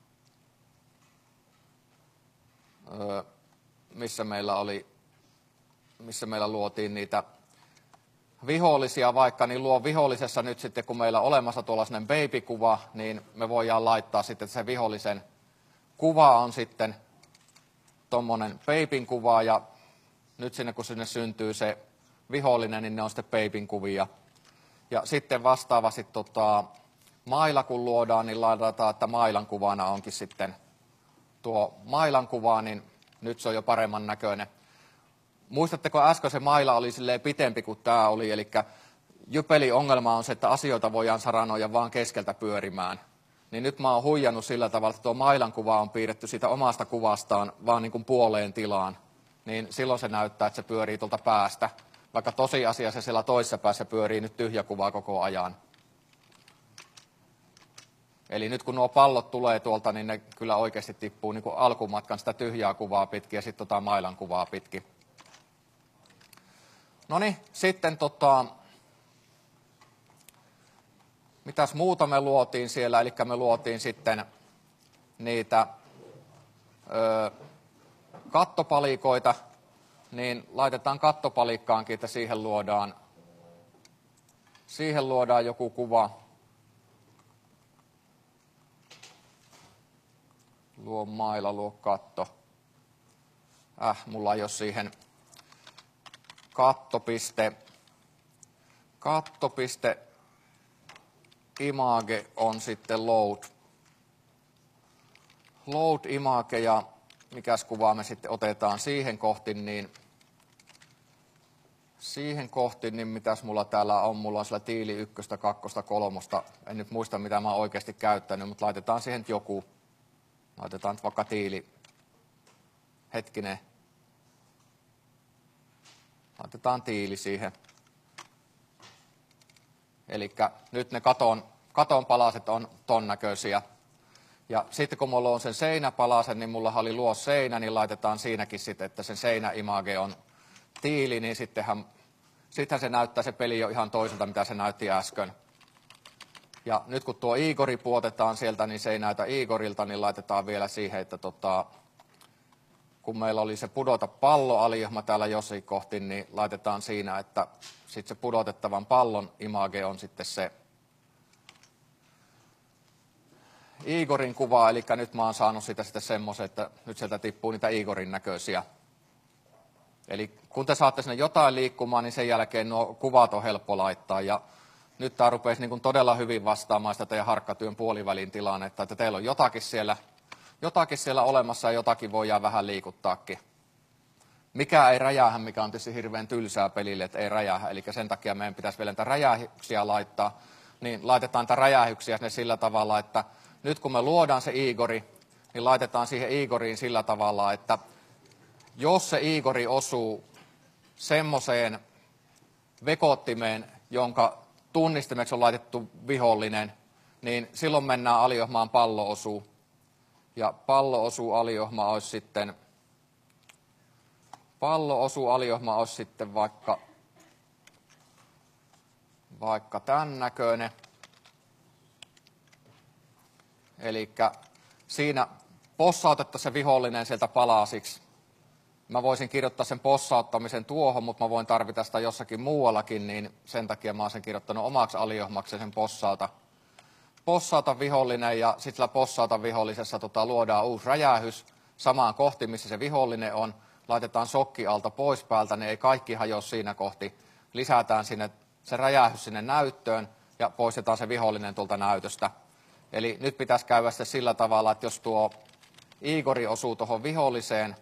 missä meillä luotiin niitä vihollisia vaikka, niin luo vihollisessa nyt sitten, kun meillä on olemassa tuollainen baby-kuva, niin me voidaan laittaa sitten, että se vihollisen kuva on sitten tuommoinen babyn kuva, ja nyt sinne, kun sinne syntyy se vihollinen, niin ne on sitten babyn kuvia. Ja sitten vastaavasti maila kun luodaan, niin laitetaan, että mailan kuvana onkin sitten tuo mailan kuva, niin nyt se on jo paremman näköinen. Muistatteko äsken se maila oli silleen pitempi kuin tämä oli, eli Jypeli-ongelma on se, että asioita voidaan saranoida vaan keskeltä pyörimään. Niin nyt mä oon huijannut sillä tavalla, että tuo mailan kuva on piirretty siitä omasta kuvastaan vaan niin kuin puoleen tilaan. Niin silloin se näyttää, että se pyörii tuolta päästä. Vaikka tosiasiassa siellä toisessa päässä pyörii nyt tyhjä kuva koko ajan. Eli nyt kun nuo pallot tulee tuolta, niin ne kyllä oikeasti tippuu niin kuin alkumatkan sitä tyhjää kuvaa pitkin ja sitten mailan kuvaa pitkin. No niin, sitten mitäs muuta me luotiin siellä, eli me luotiin sitten niitä kattopalikoita, niin laitetaan kattopalikkaankin, että siihen luodaan joku kuva. Luo maila, luo katto. Mulla ei ole siihen kattopiste image on sitten load image, ja mikäs kuvaa me sitten otetaan siihen kohti, niin mitäs mulla täällä on, mulla on siellä tiili 1, 2, 3, en nyt muista mitä mä oon oikeasti käyttänyt, mutta laitetaan siihen joku, laitetaan nyt vaikka tiili, hetkinen, laitetaan tiili siihen. Eli nyt ne katonpalaset on ton näköisiä. Ja sitten kun mulla on sen seinäpalasen, niin mulla oli luosseinä, niin laitetaan siinäkin sitten, että sen seinäimage on tiili, niin sittenhän se näyttää se peli jo ihan toiselta, mitä se näytti äsken. Ja nyt kun tuo Igori puotetaan sieltä, niin se ei näytä Igorilta, niin laitetaan vielä siihen, että kun meillä oli se pudota palloalijohma täällä jossain kohti, niin laitetaan siinä, että sitten se pudotettavan pallon image on sitten se Igorin kuva, eli nyt mä oon saanut sitä sitten semmoisen, että nyt sieltä tippuu niitä Igorin näköisiä. Eli kun te saatte sinne jotain liikkumaan, niin sen jälkeen nuo kuvat on helppo laittaa. Ja nyt tämä rupesi niin kuin todella hyvin vastaamaan sitä teidän harkkatyön puolivälin tilannetta, että teillä on jotakin siellä olemassa ja jotakin voidaan vähän liikuttaakin. Mikä ei räjähä, mikä on tietysti hirveän tylsää pelille, että ei räjähä. Eli sen takia meidän pitäisi vielä niitä räjähyksiä laittaa. Niin laitetaan niitä räjähyksiä sinne sillä tavalla, että nyt kun me luodaan se Igori, niin laitetaan siihen Igoriin sillä tavalla, että jos se Igori osuu semmoiseen vekottimeen, jonka tunnistimeksi on laitettu vihollinen, niin silloin mennään aliohmaan pallo-osuu. Ja pallo-osuu aliohma olisi sitten vaikka tämän näköinen. Eli siinä possautettaisiin se vihollinen sieltä palasiksi. Mä voisin kirjoittaa sen possauttamisen tuohon, mutta mä voin tarvita sitä jossakin muuallakin, niin sen takia mä oon sen kirjoittanut omaksi aliohmaksi sen possauta vihollinen, ja sitten sillä possauta vihollisessa luodaan uusi räjähys samaan kohti, missä se vihollinen on. Laitetaan sokki alta pois päältä, niin ei kaikki hajoa siinä kohti. Lisätään sinne se räjähys sinne näyttöön ja poistetaan se vihollinen tuolta näytöstä. Eli nyt pitäisi käydä sitten sillä tavalla, että jos tuo Igori osuu tuohon viholliseen,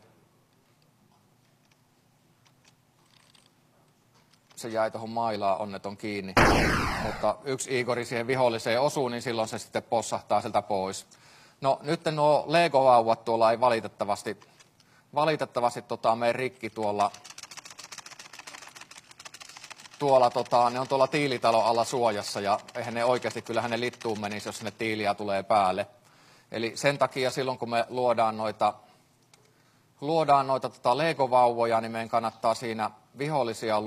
se jäi tuohon mailaan onneton kiinni, mutta yksi Igori siihen viholliseen osuu, niin silloin se sitten possahtaa sieltä pois. No nyt nuo Lego-vauvat tuolla ei valitettavasti mene rikki tuolla ne on tuolla tiilitalon alla suojassa, ja eihän ne oikeasti, kyllähän ne littuun menisi, jos sinne tiiliä tulee päälle. Eli sen takia silloin, kun me luodaan noita Lego-vauvoja, niin meidän kannattaa siinä vihollisia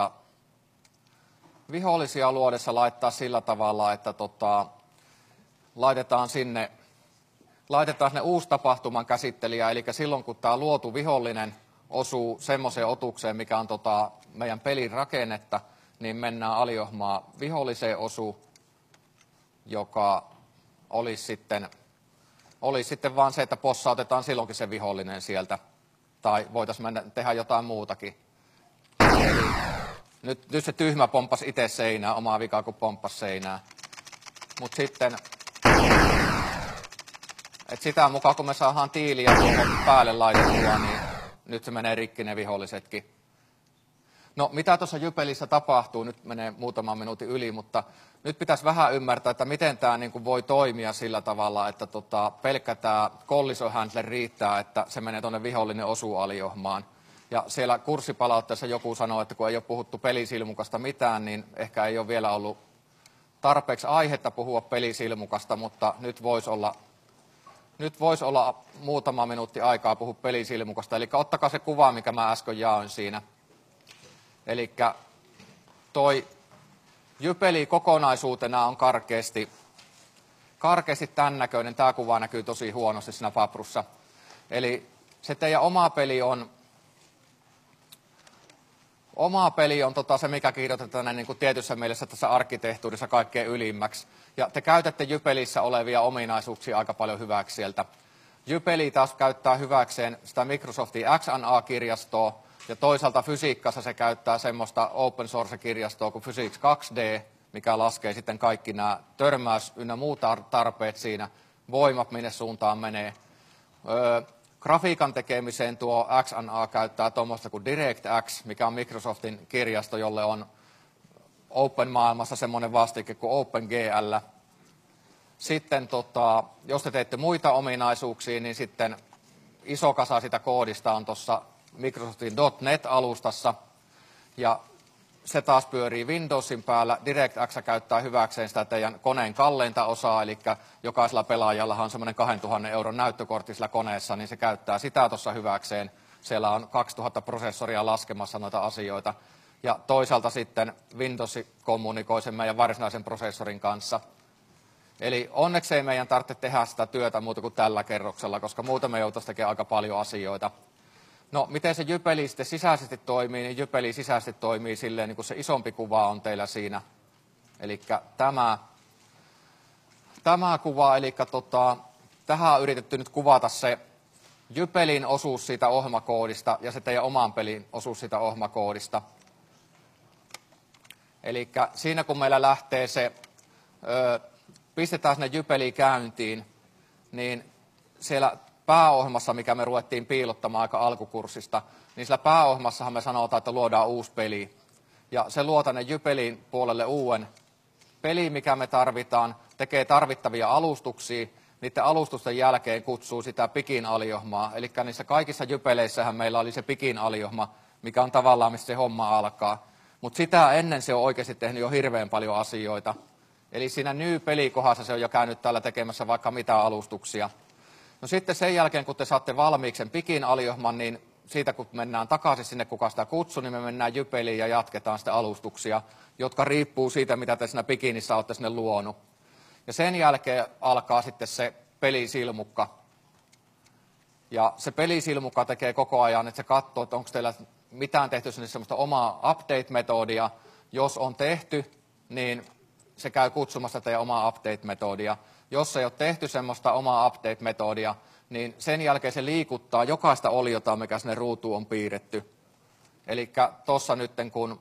luodessa laittaa sillä tavalla, että laitetaan sinne uusi tapahtuman käsittelijä, eli silloin kun tämä luotu vihollinen osuu semmoiseen otukseen, mikä on meidän pelin rakennetta, niin mennään aliohmaa viholliseen osu, joka olisi sitten vaan se, että possautetaan silloinkin se vihollinen sieltä, tai voitaisiin tehdä jotain muutakin. Eli nyt se tyhmä pomppasi itse seinää, omaa vikaa kun pomppasi seinää. Mutta sitten, että sitä mukaan kun me saadaan tiiliä tuohon päälle laitettua, niin nyt se menee rikki ne vihollisetkin. No mitä tuossa Jypelissä tapahtuu, nyt menee muutaman minuutin yli, mutta nyt pitäisi vähän ymmärtää, että miten tämä niin voi toimia sillä tavalla, että pelkkä tämä collision handler riittää, että se menee tuonne vihollinen osualiohmaan. Ja siellä kurssipalautteessa joku sanoi, että kun ei ole puhuttu pelisilmukasta mitään, niin ehkä ei ole vielä ollut tarpeeksi aihetta puhua pelisilmukasta, mutta nyt voisi olla muutama minuutti aikaa puhua pelisilmukasta. Eli ottakaa se kuva, mikä mä äsken jaoin siinä. Eli toi Jypeli kokonaisuutena on karkeasti tämän näköinen. Tämä kuva näkyy tosi huonosti siinä paprussa. Eli se teidän oma peli on se, mikä kirjoitetaan niin kuin tietyssä mielessä tässä arkkitehtuurissa kaikkein ylimmäksi. Ja te käytätte Jypelissä olevia ominaisuuksia aika paljon hyväksi sieltä. Jypeli taas käyttää hyväkseen sitä Microsoftin XNA-kirjastoa, ja toisaalta fysiikassa se käyttää semmoista open source-kirjastoa kuin Physics 2D, mikä laskee sitten kaikki nämä törmäys- ynnä muut tarpeet siinä, voimat, minne suuntaan menee. Grafiikan tekemiseen tuo XNA käyttää tuommoista kuin DirectX, mikä on Microsoftin kirjasto, jolle on Open-maailmassa semmoinen vastike kuin OpenGL. Sitten jos te teette muita ominaisuuksia, niin sitten iso kasa sitä koodista on tuossa Microsoftin .NET-alustassa. Ja se taas pyörii Windowsin päällä. DirectX käyttää hyväkseen sitä teidän koneen kalleinta osaa, eli jokaisella pelaajallahan on semmoinen 2000 euron näyttökortti sillä koneessa, niin se käyttää sitä tuossa hyväkseen. Siellä on 2000 prosessoria laskemassa noita asioita. Ja toisaalta sitten Windows kommunikoi sen meidän varsinaisen prosessorin kanssa. Eli onneksi ei meidän tarvitse tehdä sitä työtä muuta kuin tällä kerroksella, koska muuten me joutuisi tekemään aika paljon asioita. No, miten se Jypeli sitten sisäisesti toimii, niin Jypeli sisäisesti toimii silleen, niin kuin se isompi kuva on teillä siinä. Eli tämä kuva, eli tähän on yritetty nyt kuvata se Jypelin osuus siitä ohjelmakoodista ja se teidän oman pelin osuus siitä ohjelmakoodista. Eli siinä kun meillä lähtee se, pistetään sinne Jypeli käyntiin, niin siellä pääohjelmassa, mikä me ruvettiin piilottamaan aika alkukurssista, niin sillä pääohjelmassahan me sanotaan, että luodaan uusi peli. Ja se luo tänne Jypelin puolelle uuden peliin, mikä me tarvitaan, tekee tarvittavia alustuksia, niiden alustusten jälkeen kutsuu sitä pikin aliohmaa. Eli niissä kaikissa Jypeleissähän meillä oli se pikin aliohma, mikä on tavallaan, mistä se homma alkaa. Mutta sitä ennen se on oikeasti tehnyt jo hirveän paljon asioita. Eli siinä New-pelikohdassa se on jo käynyt täällä tekemässä vaikka mitä alustuksia. No sitten sen jälkeen, kun te saatte valmiiksi sen pikin aliohman, niin siitä kun mennään takaisin sinne, kuka sitä kutsui, niin me mennään Jypeliin ja jatketaan sitten alustuksia, jotka riippuu siitä, mitä te siinä pikinissä olette sinne luonut. Ja sen jälkeen alkaa sitten se pelisilmukka. Ja se pelisilmukka tekee koko ajan, että se katsoo, että onko teillä mitään tehty sinne semmoista omaa update-metodia. Jos on tehty, niin se käy kutsumassa teidän omaa update-metodia. Jos ei ole tehty semmoista omaa update-metodia, niin sen jälkeen se liikuttaa jokaista oliota, mikä sinne ruutuun on piirretty. Eli tuossa nyt,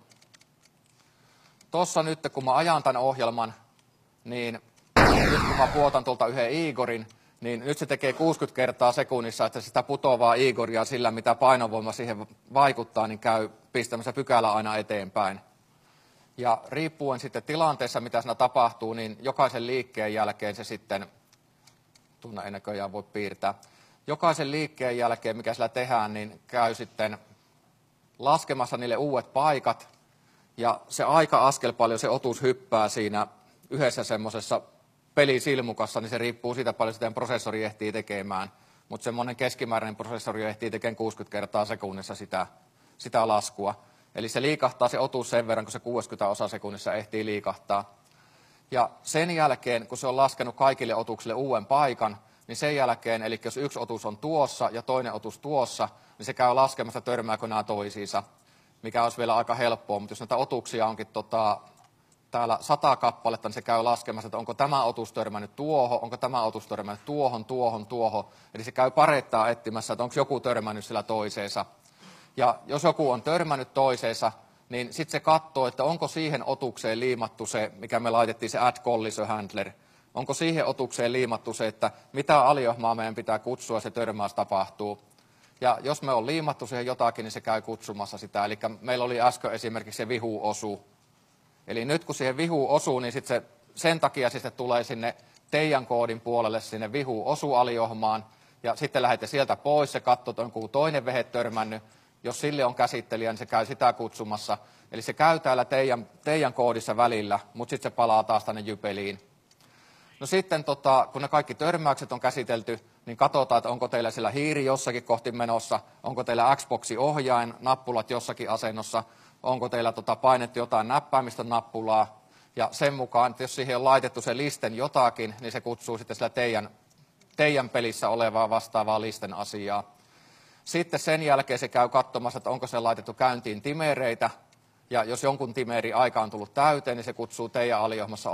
kun mä ajan tämän ohjelman, niin nyt kun mä puotan tuolta yhden Igorin, niin nyt se tekee 60 kertaa sekunnissa, että sitä putoavaa Igoria sillä, mitä painovoima siihen vaikuttaa, niin käy pistämässä pykälä aina eteenpäin. Ja riippuen sitten tilanteessa, mitä siinä tapahtuu, niin jokaisen liikkeen jälkeen se sitten, tunne ei näköjään voi piirtää, jokaisen liikkeen jälkeen, mikä sillä tehdään, niin käy sitten laskemassa niille uudet paikat, ja se aika askel paljon se otus hyppää siinä yhdessä semmoisessa pelisilmukassa, niin se riippuu siitä paljon sitä prosessori ehtii tekemään, mutta semmoinen keskimääräinen prosessori ehtii tekemään 60 kertaa sekunnissa sitä laskua. Eli se liikahtaa se otus sen verran, kun se 60 osasekunnissa ehtii liikahtaa. Ja sen jälkeen, kun se on laskenut kaikille otuksille uuden paikan, niin sen jälkeen, eli jos yksi otus on tuossa ja toinen otus tuossa, niin se käy laskemassa, törmääkö nämä toisiinsa, mikä olisi vielä aika helppoa. Mutta jos näitä otuksia onkin täällä 100 kappaletta, niin se käy laskemassa, että onko tämä otus törmännyt tuohon, onko tämä otus törmännyt tuohon. Eli se käy pareittaa etsimässä, että onko joku törmännyt sillä toiseensa. Ja jos joku on törmännyt toiseensa, niin sitten se katsoo, että onko siihen otukseen liimattu se, mikä me laitettiin se add collision handler. Onko siihen otukseen liimattu se, että mitä aliohmaa meidän pitää kutsua ja se törmäys tapahtuu. Ja jos me on liimattu siihen jotakin, niin se käy kutsumassa sitä. Eli meillä oli äsken esimerkiksi se vihu osu. Eli nyt kun siihen vihu osuu, niin sitten sen takia sitten tulee sinne teidän koodin puolelle sinne vihu osu aliohmaan. Ja sitten lähdette sieltä pois, se katsoo, että on toinen vehe törmännyt. Jos sille on käsittelijä, niin se käy sitä kutsumassa. Eli se käy täällä teidän koodissa välillä, mutta sitten se palaa taas tänne Jypeliin. No sitten, kun ne kaikki törmäykset on käsitelty, niin katsotaan, että onko teillä siellä hiiri jossakin kohti menossa, onko teillä Xboxin ohjain, nappulat jossakin asennossa, onko teillä painettu jotain näppäimistön nappulaa. Ja sen mukaan, että jos siihen on laitettu se listen jotakin, niin se kutsuu sitten sillä teidän pelissä olevaa vastaavaa listen asiaa. Sitten sen jälkeen se käy katsomassa, että onko se laitettu käyntiin timereitä. Ja jos jonkun timeri aika on tullut täyteen, niin se kutsuu teidän aliohmassa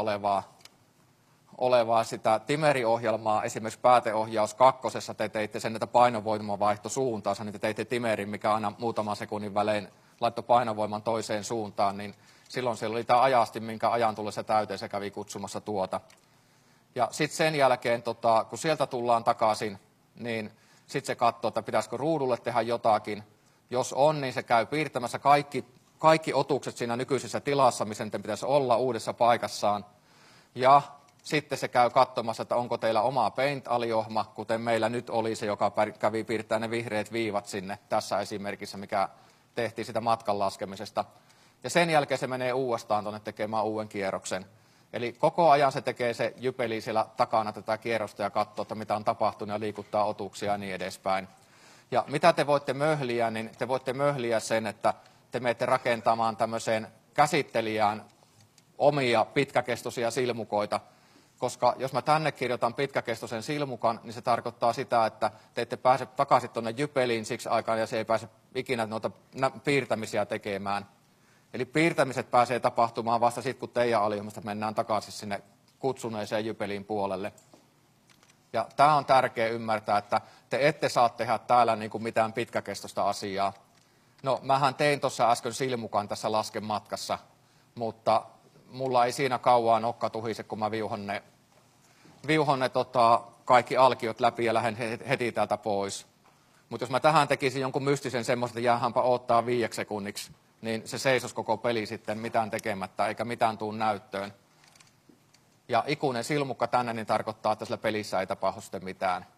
olevaa sitä timeriohjelmaa. Esimerkiksi pääteohjaus 2. te teitte sen, että painovoimavaihto suuntaansa, niin te teitte timerin, mikä aina muutaman sekunnin välein laittoi painovoiman toiseen suuntaan. Niin silloin siellä oli tämä ajasti, minkä ajan tullessa täyteen, se kävi kutsumassa tuota. Ja sitten sen jälkeen, kun sieltä tullaan takaisin, niin sitten se katsoo, että pitäisikö ruudulle tehdä jotakin. Jos on, niin se käy piirtämässä kaikki otukset siinä nykyisessä tilassa, missä niiden pitäisi olla uudessa paikassaan. Ja sitten se käy katsomassa, että onko teillä oma Paint-aliohma, kuten meillä nyt oli se, joka kävi piirtämään ne vihreät viivat sinne tässä esimerkissä, mikä tehtiin sitä matkan laskemisesta. Ja sen jälkeen se menee uudestaan tuonne tekemään uuden kierroksen. Eli koko ajan se tekee se jypeli siellä takana tätä kierrosta ja katsoo, että mitä on tapahtunut ja liikuttaa otuksia ja niin edespäin. Ja mitä te voitte möhliä, niin te voitte möhliä sen, että te menette rakentamaan tämmöiseen käsittelijään omia pitkäkestoisia silmukoita. Koska jos mä tänne kirjoitan pitkäkestoisen silmukan, niin se tarkoittaa sitä, että te ette pääse takaisin tuonne jypeliin siksi aikaan ja se ei pääse ikinä noita piirtämisiä tekemään. Eli piirtämiset pääsee tapahtumaan vasta sitten, kun teidän aliohjelmasta mennään takaisin sinne kutsuneeseen jypeliin puolelle. Ja tämä on tärkeää ymmärtää, että te ette saa tehdä täällä niin kuin mitään pitkäkestoista asiaa. No, mähän tein tuossa äsken silmukan tässä laskematkassa, mutta mulla ei siinä kauan nokka tuhise, kun mä viuhon ne kaikki alkiot läpi ja lähden heti täältä pois. Mutta jos mä tähän tekisin jonkun mystisen semmoista, että jäähänpä odottaa 5 sekunniksi, niin se seisos koko peli sitten mitään tekemättä, eikä mitään tuu näyttöön. Ja ikuinen silmukka tänne niin tarkoittaa, että sillä pelissä ei tapahdu sitten mitään.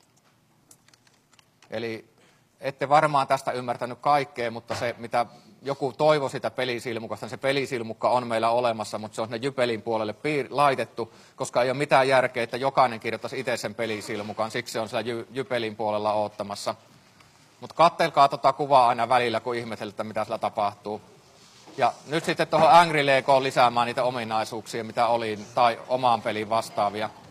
Eli ette varmaan tästä ymmärtänyt kaikkea, mutta se, mitä joku toivoi sitä pelisilmukasta, niin se pelisilmukka on meillä olemassa, mutta se on sinne jypelin puolelle laitettu, koska ei ole mitään järkeä, että jokainen kirjoittaisi itse sen pelisilmukan, siksi se on siellä jypelin puolella odottamassa. Mutta kattelkaa tuota kuvaa aina välillä, kun ihmetellään, mitä sillä tapahtuu. Ja nyt sitten tuohon Angry Legoon lisäämään niitä ominaisuuksia, mitä oli, tai omaan peliin vastaavia.